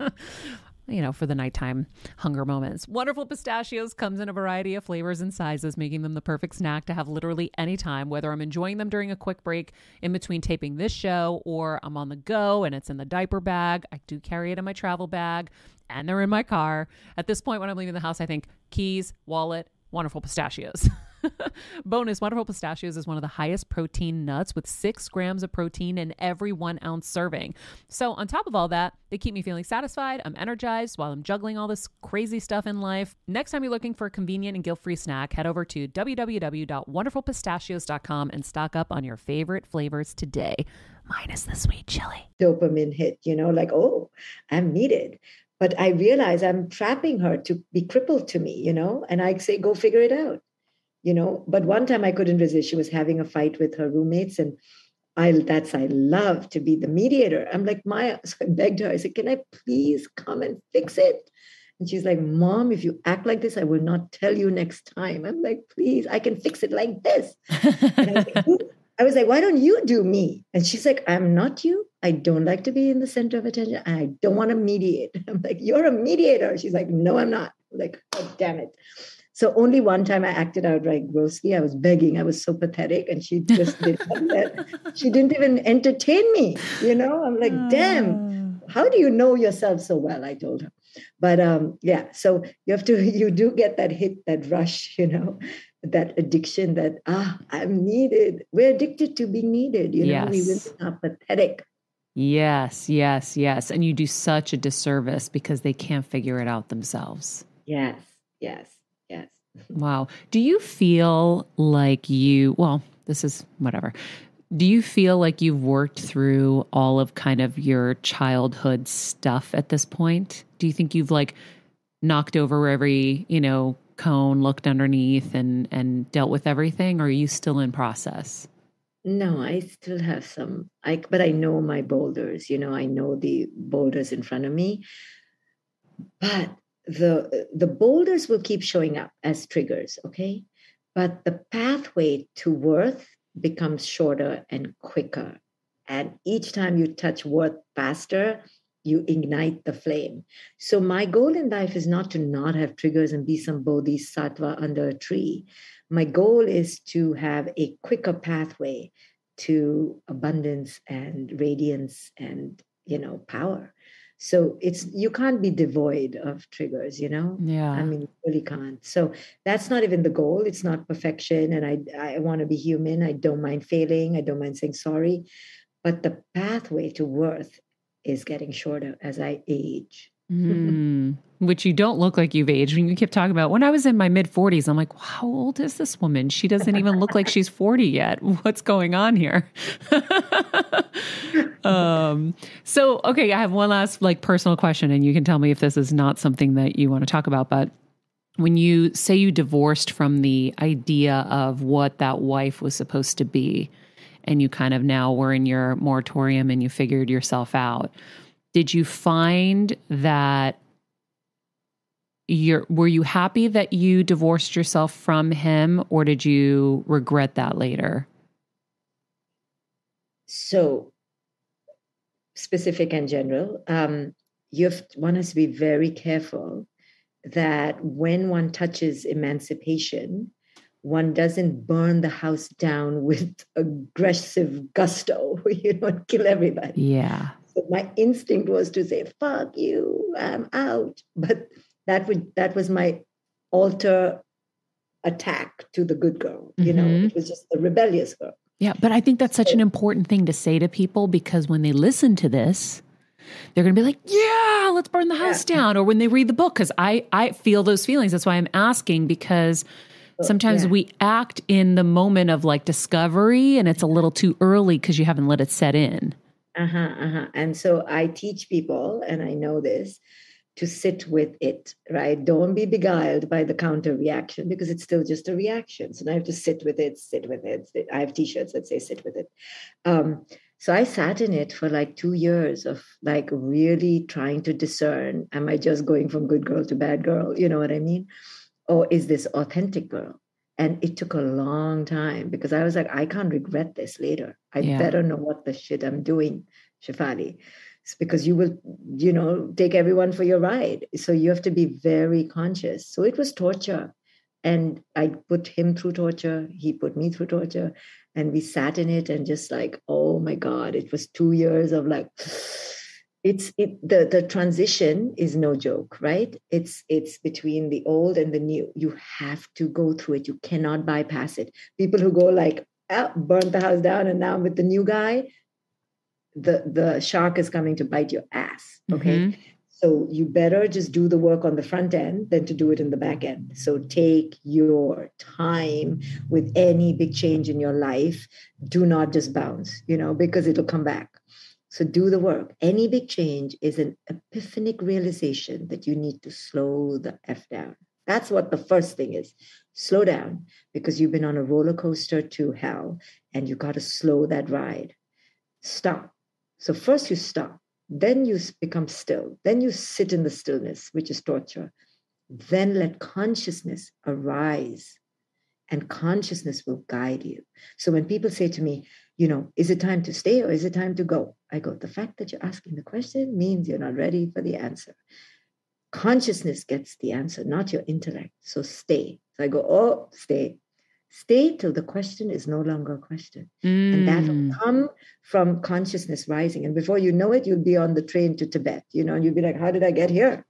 For the nighttime hunger moments. Wonderful Pistachios comes in a variety of flavors and sizes, making them the perfect snack to have literally any time, whether I'm enjoying them during a quick break in between taping this show or I'm on the go and it's in the diaper bag. I do carry it in my travel bag and they're in my car. At this point, when I'm leaving the house, I think keys, wallet, Wonderful Pistachios. Bonus, Wonderful Pistachios is one of the highest protein nuts with 6 grams of protein in every 1 ounce serving. So on top of all that, they keep me feeling satisfied. I'm energized while I'm juggling all this crazy stuff in life. Next time you're looking for a convenient and guilt-free snack, head over to www.wonderfulpistachios.com and stock up on your favorite flavors today, minus the sweet chili. Dopamine hit, like, oh, I'm needed. But I realize I'm trapping her to be crippled to me, and I say, go figure it out. But one time I couldn't resist. She was having a fight with her roommates, and I love to be the mediator. I'm like, Maya, so I begged her. I said, can I please come and fix it? And she's like, Mom, if you act like this, I will not tell you next time. I'm like, please, I can fix it like this. And I was like, why don't you do me? And she's like, I'm not you. I don't like to be in the center of attention. I don't want to mediate. I'm like, you're a mediator. She's like, no, I'm not. I'm like, oh, damn it. So only one time I acted out right grossly. I was begging. I was so pathetic. And she just did that. She didn't even entertain me. I'm like, damn, how do you know yourself so well? I told her. But so you do get that hit, that rush, that addiction that, I'm needed. We're addicted to being needed. Yes. We women are pathetic. Yes. And you do such a disservice because they can't figure it out themselves. Yes. Wow. Do you feel like this is whatever. Do you feel like you've worked through all of kind of your childhood stuff at this point? Do you think you've knocked over every, cone, looked underneath and dealt with everything? Or are you still in process? No, I still have some, but I know my boulders, I know the boulders in front of me, but the boulders will keep showing up as triggers, okay? But the pathway to worth becomes shorter and quicker. And each time you touch worth faster, you ignite the flame. So my goal in life is not to not have triggers and be some bodhisattva under a tree. My goal is to have a quicker pathway to abundance and radiance and, power. So you can't be devoid of triggers, Yeah. I mean, you really can't. So that's not even the goal. It's not perfection. And I want to be human. I don't mind failing. I don't mind saying sorry. But the pathway to worth is getting shorter as I age. Which you don't look like you've aged. When you keep talking about when I was in my mid 40s, I'm like, how old is this woman? She doesn't even look like she's 40 yet. What's going on here? Okay, I have one last personal question, and you can tell me if this is not something that you want to talk about. But when you say you divorced from the idea of what that wife was supposed to be, and you kind of now were in your moratorium and you figured yourself out, did you find that were you happy that you divorced yourself from him, or did you regret that later? So, specific and general, one has to be very careful that when one touches emancipation, one doesn't burn the house down with aggressive gusto, and kill everybody. Yeah. So my instinct was to say, fuck you, I'm out. But that was my alter attack to the good girl. It was just the rebellious girl. Yeah, but I think that's such an important thing to say to people, because when they listen to this, they're going to be like, yeah, let's burn the house down. Or when they read the book, because I feel those feelings. That's why I'm asking, because sometimes we act in the moment of discovery, and it's a little too early because you haven't let it set in. And so I teach people, and I know this, to sit with it, right? Don't be beguiled by the counter reaction, because it's still just a reaction. So now I have to sit with it. I have t-shirts that say sit with it. So I sat in it for like 2 years of like really trying to discern, am I just going from good girl to bad girl? You know what I mean? Or is this authentic girl? And it took a long time because I was like, I can't regret this later. I better know what the shit I'm doing, Shefali. It's because you will, take everyone for your ride. So you have to be very conscious. So it was torture. And I put him through torture. He put me through torture. And we sat in it and just like, oh my God, it was 2 years of like, the transition is no joke, right? It's between the old and the new. You have to go through it. You cannot bypass it. People who go like, burn the house down and now with the new guy, the shark is coming to bite your ass. Okay. Mm-hmm. So you better just do the work on the front end than to do it in the back end. So take your time with any big change in your life. Do not just bounce, because it'll come back. So do the work. Any big change is an epiphanic realization that you need to slow the F down. That's what the first thing is. Slow down, because you've been on a roller coaster to hell and you got to slow that ride. Stop. So first you stop. Then you become still. Then you sit in the stillness, which is torture. Then let consciousness arise, and consciousness will guide you. So when people say to me, is it time to stay or is it time to go? I go, the fact that you're asking the question means you're not ready for the answer. Consciousness gets the answer, not your intellect. So stay. So I go, stay. Stay till the question is no longer a question. And that will come from consciousness rising. And before you know it, you'll be on the train to Tibet, and you'll be like, how did I get here?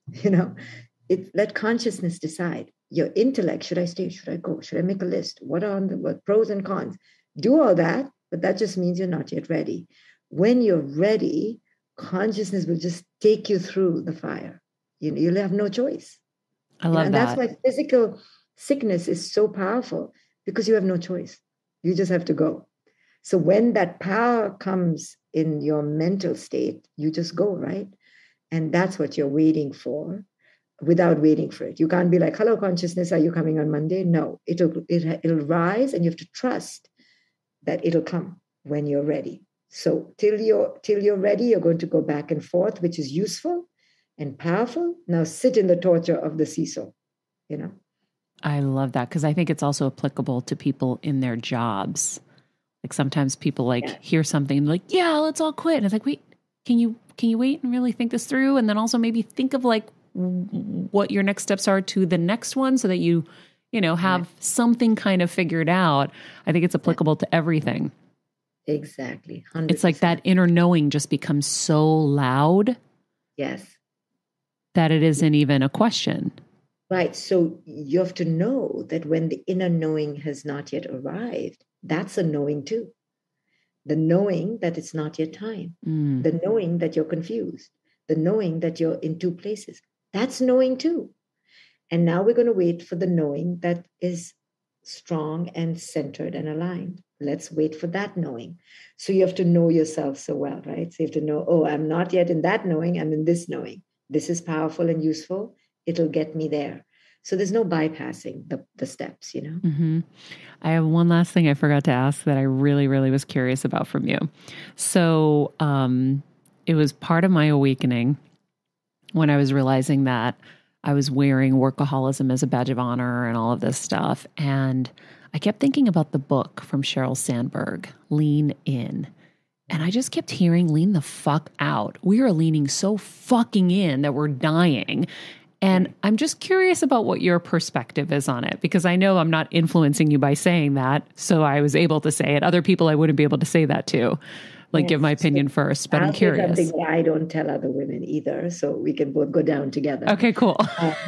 Let consciousness decide. Your intellect, should I stay? Should I go? Should I make a list? What are the pros and cons? Do all that, but that just means you're not yet ready. When you're ready, consciousness will just take you through the fire. You'll have no choice. I love that. And that. that's why physical sickness is so powerful, because you have no choice. You just have to go. So when that power comes in your mental state, you just go, right? And that's what you're waiting for, without waiting for it. You can't be like, hello, consciousness, are you coming on Monday? No, it'll rise, and you have to trust that it'll come when you're ready. So till you're ready, you're going to go back and forth, which is useful and powerful. Now sit in the torture of the seesaw, I love that, because I think it's also applicable to people in their jobs. Like sometimes people hear something like, yeah, let's all quit. And it's like, wait, can you wait and really think this through? And then also maybe think of what your next steps are to the next one, so that you have something kind of figured out. I think it's applicable to everything. Exactly. 100%. It's like that inner knowing just becomes so loud. Yes. That it isn't even a question. Right. So you have to know that when the inner knowing has not yet arrived, that's a knowing too. The knowing that it's not yet time. The knowing that you're confused. The knowing that you're in two places. That's knowing too. And now we're going to wait for the knowing that is strong and centered and aligned. Let's wait for that knowing. So you have to know yourself so well, right? So you have to know, I'm not yet in that knowing, I'm in this knowing. This is powerful and useful. It'll get me there. So there's no bypassing the steps, Mm-hmm. I have one last thing I forgot to ask that I really, really was curious about from you. So it was part of my awakening when I was realizing that I was wearing workaholism as a badge of honor and all of this stuff. And I kept thinking about the book from Sheryl Sandberg, Lean In. And I just kept hearing, lean the fuck out. We are leaning so fucking in that we're dying. And I'm just curious about what your perspective is on it, because I know I'm not influencing you by saying that. So I was able to say it. Other people, I wouldn't be able to say that to, give my opinion first, but I'm curious. Something that I don't tell other women either. So we can both go down together. Okay, cool.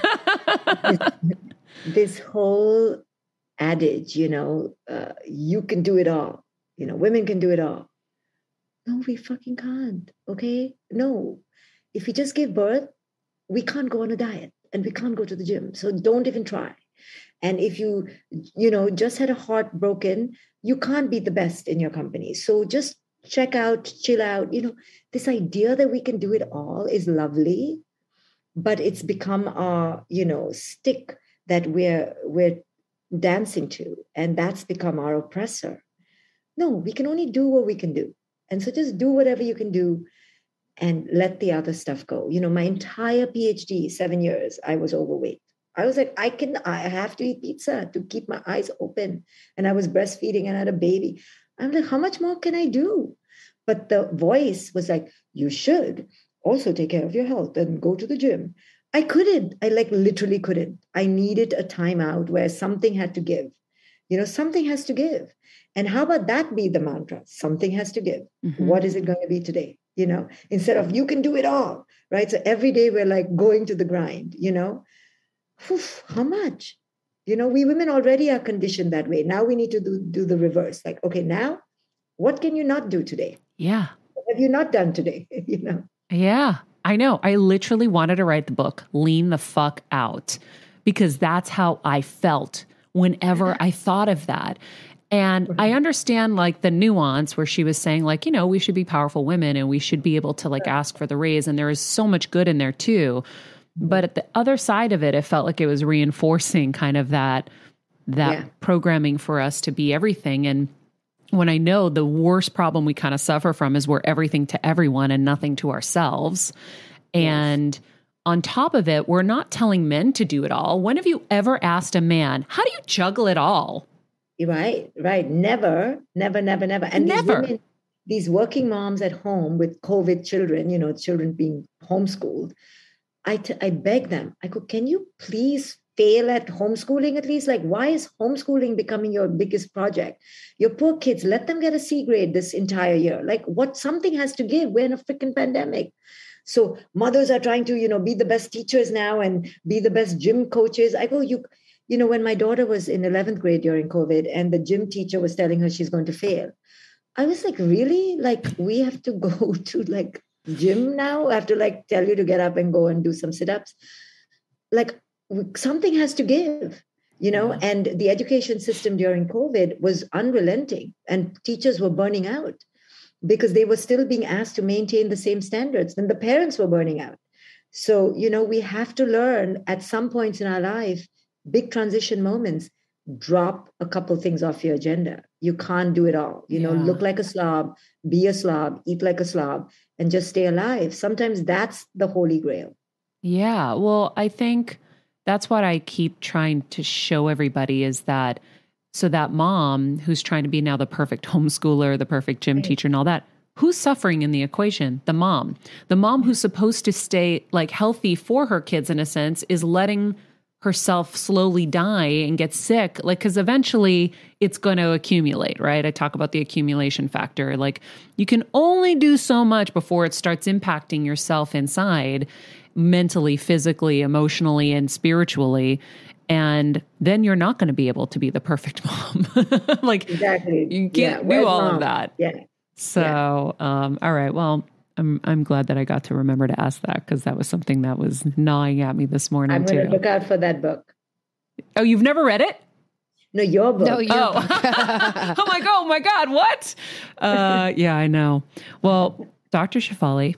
This whole adage, you can do it all. Women can do it all. No, we fucking can't. Okay? No. If we just give birth, we can't go on a diet and we can't go to the gym. So don't even try. And if you just had a heart broken, you can't be the best in your company. So just check out, chill out. This idea that we can do it all is lovely, but it's become our, stick that we're dancing to. And that's become our oppressor. No, we can only do what we can do. And so just do whatever you can do and let the other stuff go. My entire PhD, 7 years, I was overweight. I was like, I have to eat pizza to keep my eyes open. And I was breastfeeding and I had a baby. I'm like, how much more can I do? But the voice was like, you should also take care of your health and go to the gym. I couldn't. I literally couldn't. I needed a timeout where something had to give. Something has to give. And how about that be the mantra? Something has to give. Mm-hmm. What is it going to be today? Instead of you can do it all, right? So every day we're like going to the grind, how much? We women already are conditioned that way. Now we need to do the reverse. Like, okay, now what can you not do today? Yeah. What have you not done today? Yeah, I know. I literally wanted to write the book, Lean the Fuck Out, because that's how I felt whenever I thought of that. And I understand the nuance where she was saying we should be powerful women and we should be able to ask for the raise. And there is so much good in there too. But at the other side of it, it felt like it was reinforcing kind of that programming for us to be everything. And when I know the worst problem we kind of suffer from is we're everything to everyone and nothing to ourselves. And on top of it, we're not telling men to do it all. When have you ever asked a man, how do you juggle it all? Right. Never. And these working moms at home with COVID children, children being homeschooled, I beg them, I go, can you please fail at homeschooling at least? Why is homeschooling becoming your biggest project? Your poor kids, let them get a C grade this entire year. Something has to give. We're in a freaking pandemic. So mothers are trying to, be the best teachers now and be the best gym coaches. I go, when my daughter was in 11th grade during COVID and the gym teacher was telling her she's going to fail, I was like, really? We have to go to gym now? I have to tell you to get up and go and do some sit-ups? Something has to give, and the education system during COVID was unrelenting and teachers were burning out because they were still being asked to maintain the same standards and the parents were burning out. So, we have to learn at some points in our life, big transition moments, drop a couple things off your agenda. You can't do it all. Look like a slob, be a slob, eat like a slob, and just stay alive. Sometimes that's the holy grail. Yeah. Well, I think that's what I keep trying to show everybody is that, so that mom who's trying to be now the perfect homeschooler, the perfect gym teacher and all that, who's suffering in the equation? The mom who's supposed to stay healthy for her kids in a sense is letting herself slowly die and get sick, because eventually it's going to accumulate, right? I talk about the accumulation factor. You can only do so much before it starts impacting yourself inside, mentally, physically, emotionally, and spiritually. And then you're not going to be able to be the perfect mom. Exactly. You can't do all of that. Yeah. So, all right. Well, I'm glad that I got to remember to ask that because that was something that was gnawing at me this morning. I'm going to look out for that book. Oh, you've never read it? No, your book. No, your book. Oh my God, what? Yeah, I know. Well, Dr. Shefali,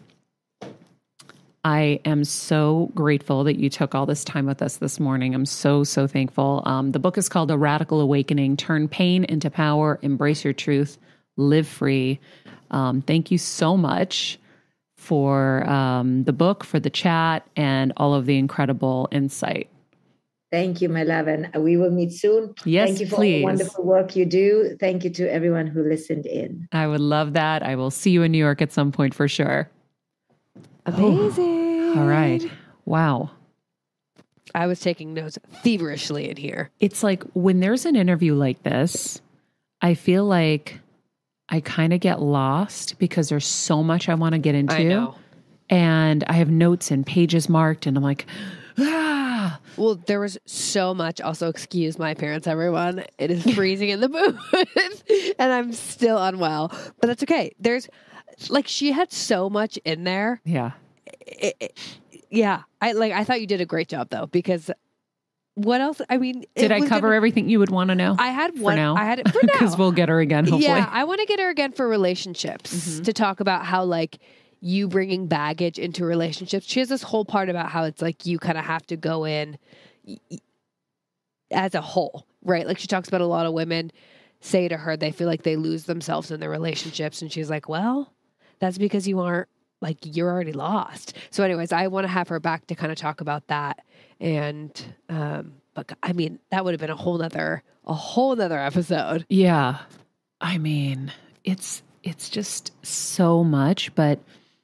I am so grateful that you took all this time with us this morning. I'm so thankful. The book is called A Radical Awakening, Turn Pain into Power, Embrace Your Truth, Live Free. Thank you so much for the book, for the chat, and all of the incredible insight. Thank you, my love. And we will meet soon. Yes, Thank you for please. all the wonderful work you do. Thank you to everyone who listened in. I would love that. I will see you in New York at some point for sure. Amazing. All right. Wow. I was taking notes feverishly in here. It's when there's an interview like this, I feel like I kind of get lost because there's so much I want to get into. I know. And I have notes and pages marked and I'm like, ah. Well, there was so much. Also, excuse my appearance, everyone. It is freezing in the booth and I'm still unwell, but that's okay. There's she had so much in there. Yeah. Yeah. I thought you did a great job though, because what else? I mean, did I cover everything you would want to know? I had one. For now? I had it for now because we'll get her again. Hopefully, yeah. I want to get her again for relationships to talk about how you bringing baggage into relationships. She has this whole part about how it's you kind of have to go in as a whole, right? She talks about a lot of women say to her they feel like they lose themselves in their relationships. And she's like, well, that's because you aren't, like, you're already lost. So anyways, I want to have her back to kind of talk about that. And, but I mean, that would have been a whole nother episode. Yeah. I mean, it's just so much, but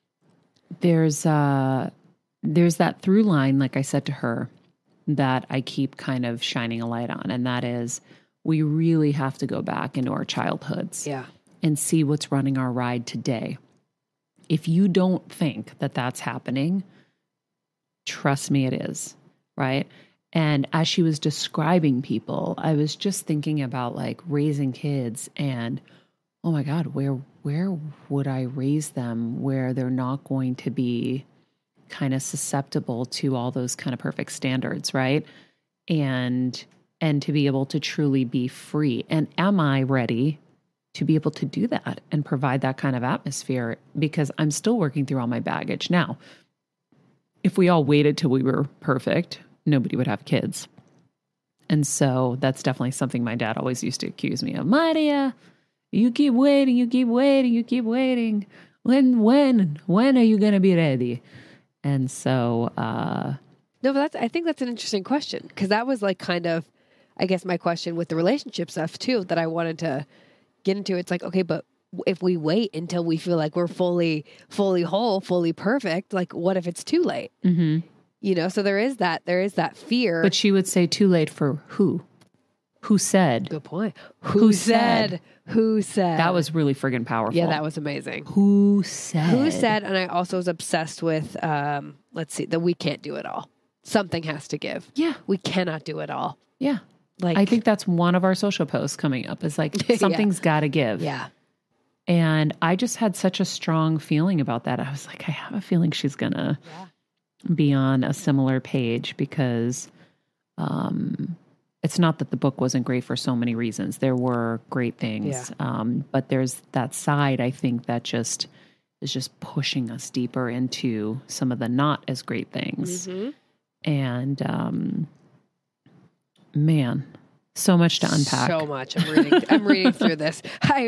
there's that through line, like I said to her, that I keep kind of shining a light on. And that is, we really have to go back into our childhoods and see what's running our ride today. If you don't think that that's happening, trust me, it is, right? And as she was describing people, I was just thinking about like raising kids and, oh my God, where would I raise them where they're not going to be kind of susceptible to all those kind of perfect standards, right? And to be able to truly be free. And am I ready to be able to do that and provide that kind of atmosphere? Because I'm still working through all my baggage. Now, if we all waited till we were perfect, nobody would have kids. And so that's definitely something my dad always used to accuse me of. Maria, you keep waiting, you keep waiting, you keep waiting. When are you going to be ready? And so, no, but I think that's an interesting question, because that was like kind of, I guess, my question with the relationship stuff too, that I wanted to get into. It's like, okay, but if we wait until we feel like we're fully whole, fully perfect, like what if it's too late? mm-hmm. You know, so there is that fear. But she would say too late for who? Who said? Good point. Who said? Who said? That was really friggin' powerful. Yeah, that was amazing. Who said? Who said? And I also was obsessed with, let's see, that we can't do it all. Something has to give. Yeah. We cannot do it all. Yeah. Like, I think that's one of our social posts coming up is like, something's got to give. Yeah. And I just had such a strong feeling about that. I was like, I have a feeling she's going to be on a similar page, because it's not that the book wasn't great for so many reasons. There were great things. But there's that side, I think, that just is just pushing us deeper into some of the not as great things. Mm-hmm. And man, so much to unpack. So much. I'm reading through this.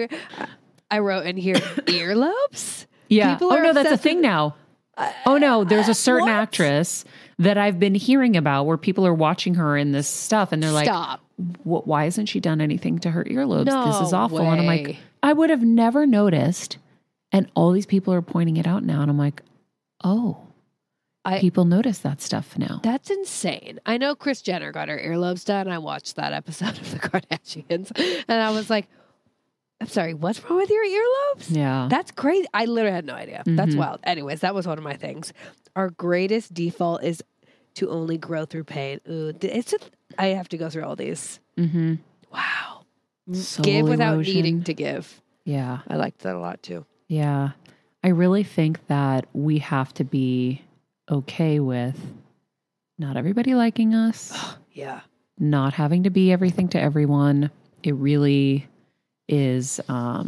I wrote in here, earlobes? Yeah. People Oh are no, that's a obsessed thing with- now. Oh no, there's a certain What? actress that I've been hearing about where people are watching her in this stuff and they're like, Stop. why hasn't she done anything to her earlobes? No This is awful. And I'm like, way. I would have never noticed. And all these people are pointing it out now. And I'm like, oh, people notice that stuff now. That's insane. I know Kris Jenner got her earlobes done. I watched that episode of The Kardashians and I was like, I'm sorry, what's wrong with your earlobes? Yeah. That's crazy. I literally had no idea. That's Mhm. wild. Anyways, that was one of my things. Our greatest default is to only grow through pain. Ooh, I have to go through all these. Mm-hmm. Wow. Soul Give without erosion. needing to give. Yeah. I liked that a lot too. Yeah. I really think that we have to be okay with not everybody liking us, Yeah. not having to be everything to everyone. It really is,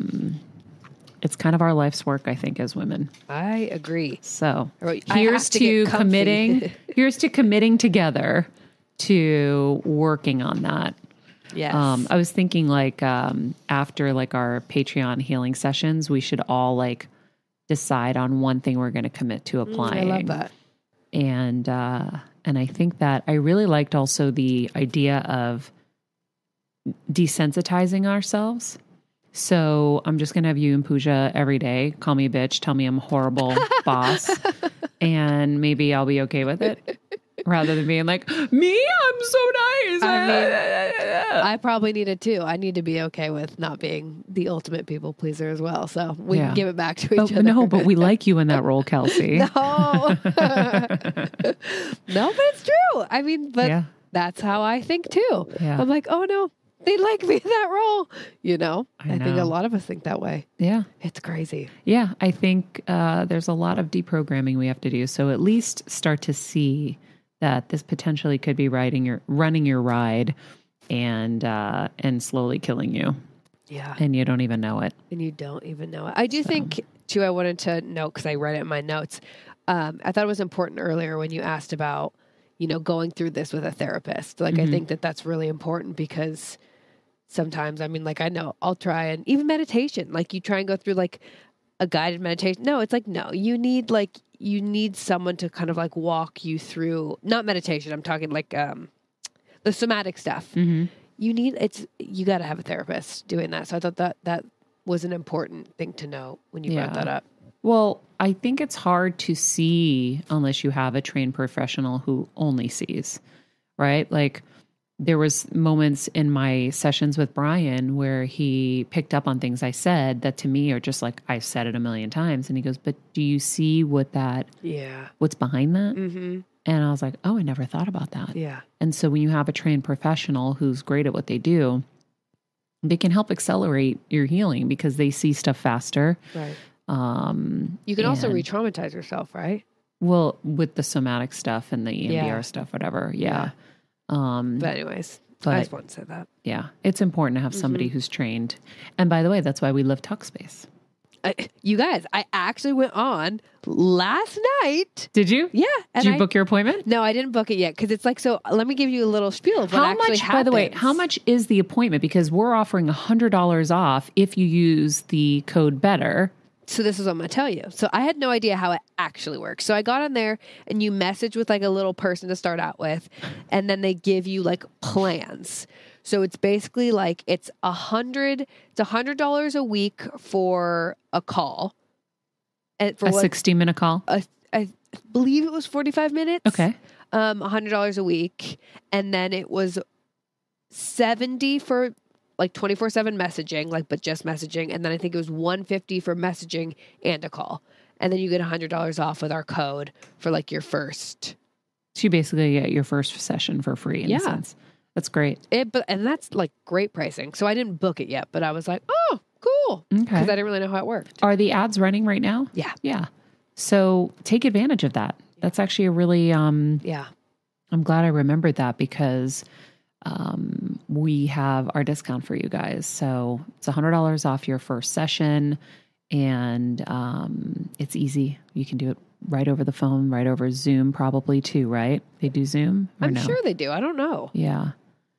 it's kind of our life's work, I think, as women. I agree. So I wrote, I here's have to to get comfy. committing together to working on that. Yes. I was thinking like, after like our Patreon healing sessions, we should all like decide on one thing we're going to commit to applying. I love that. And I think that I really liked also the idea of desensitizing ourselves. So I'm just going to have you and Pooja every day call me a bitch, tell me I'm a horrible boss, and maybe I'll be okay with it. Rather than being like, me, I'm so nice. I mean, I probably need it too. I need to be okay with not being the ultimate people pleaser as well. So we can give it back to each other. No, but we like you in that role, Kelsey. No. No, but it's true. I mean, but that's how I think too. Yeah. I'm like, oh no, they like me in that role. You know, I think know. a lot of us think that way. Yeah. It's crazy. Yeah. I think there's a lot of deprogramming we have to do. So at least start to see that this potentially could be running your ride and slowly killing you. Yeah. And you don't even know it. And you don't even know it. I do think, too, I wanted to note, because I read it in my notes, I thought it was important earlier when you asked about, you know, going through this with a therapist. Like, I think that that's really important, because sometimes. I mean, like, I know I'll try, and even meditation, like you try and go through like a guided meditation. No, it's like, no, you need someone to kind of like walk you through, not meditation. I'm talking like, the somatic stuff. Mm-hmm. You got to have a therapist doing that. So I thought that was an important thing to know when you brought that up. Well, I think it's hard to see unless you have a trained professional who only sees, right? Like there was moments in my sessions with Brian where he picked up on things I said that to me are just like, I've said it a million times. And he goes, but do you see what's behind that? Mm-hmm. And I was like, oh, I never thought about that. Yeah. And so when you have a trained professional who's great at what they do, they can help accelerate your healing because they see stuff faster. Right. You can also re-traumatize yourself, right? Well, with the somatic stuff and the EMDR stuff, whatever. Yeah. But anyways, I just want to say that. Yeah. It's important to have somebody who's trained. And by the way, that's why we love Talkspace. You guys, I actually went on last night. Did you? Yeah. Did you book your appointment? No, I didn't book it yet because it's like, so let me give you a little spiel of what actually happens. By the way, how much is the appointment? Because we're offering $100 off if you use the code BETTER. So this is what I'm going to tell you. So I had no idea how it actually works. So I got on there and you message with like a little person to start out with, and then they give you like plans. So it's basically like it's $100 a week for a call. And for a 60-minute call? I believe it was 45 minutes. Okay. $100 a week. And then it was $70 for like 24/7 messaging, like, but just messaging. And then I think it was $150 for messaging and a call. And then you get $100 off with our code for like your first. So you basically get your first session for free in a sense. That's great. And that's like great pricing. So I didn't book it yet, but I was like, oh, cool. Okay. Because I didn't really know how it worked. Are the ads running right now? Yeah. Yeah. So take advantage of that. That's actually a really, I'm glad I remembered that because we have our discount for you guys. So it's $100 off your first session, and it's easy. You can do it right over the phone, right over Zoom probably too, right? They do Zoom? I'm sure they do. I don't know. Yeah.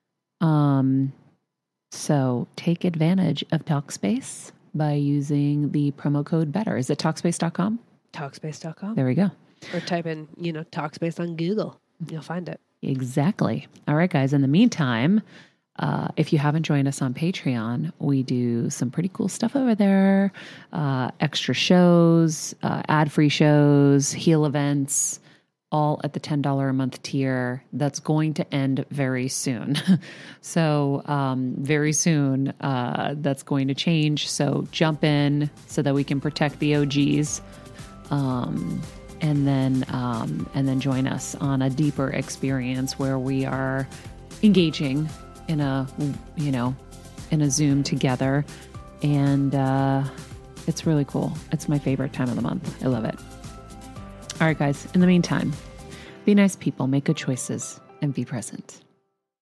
So take advantage of Talkspace by using the promo code BETTER. Is it Talkspace.com? Talkspace.com. There we go. Or type in, Talkspace on Google. You'll find it. Exactly. All right, guys. In the meantime, if you haven't joined us on Patreon, we do some pretty cool stuff over there. Extra shows, ad-free shows, heal events, all at the $10 a month tier. That's going to end very soon. So very soon, that's going to change. So jump in so that we can protect the OGs. And then join us on a deeper experience where we are engaging in a Zoom together. And it's really cool. It's my favorite time of the month. I love it. All right, guys. In the meantime, be nice people, make good choices, and be present.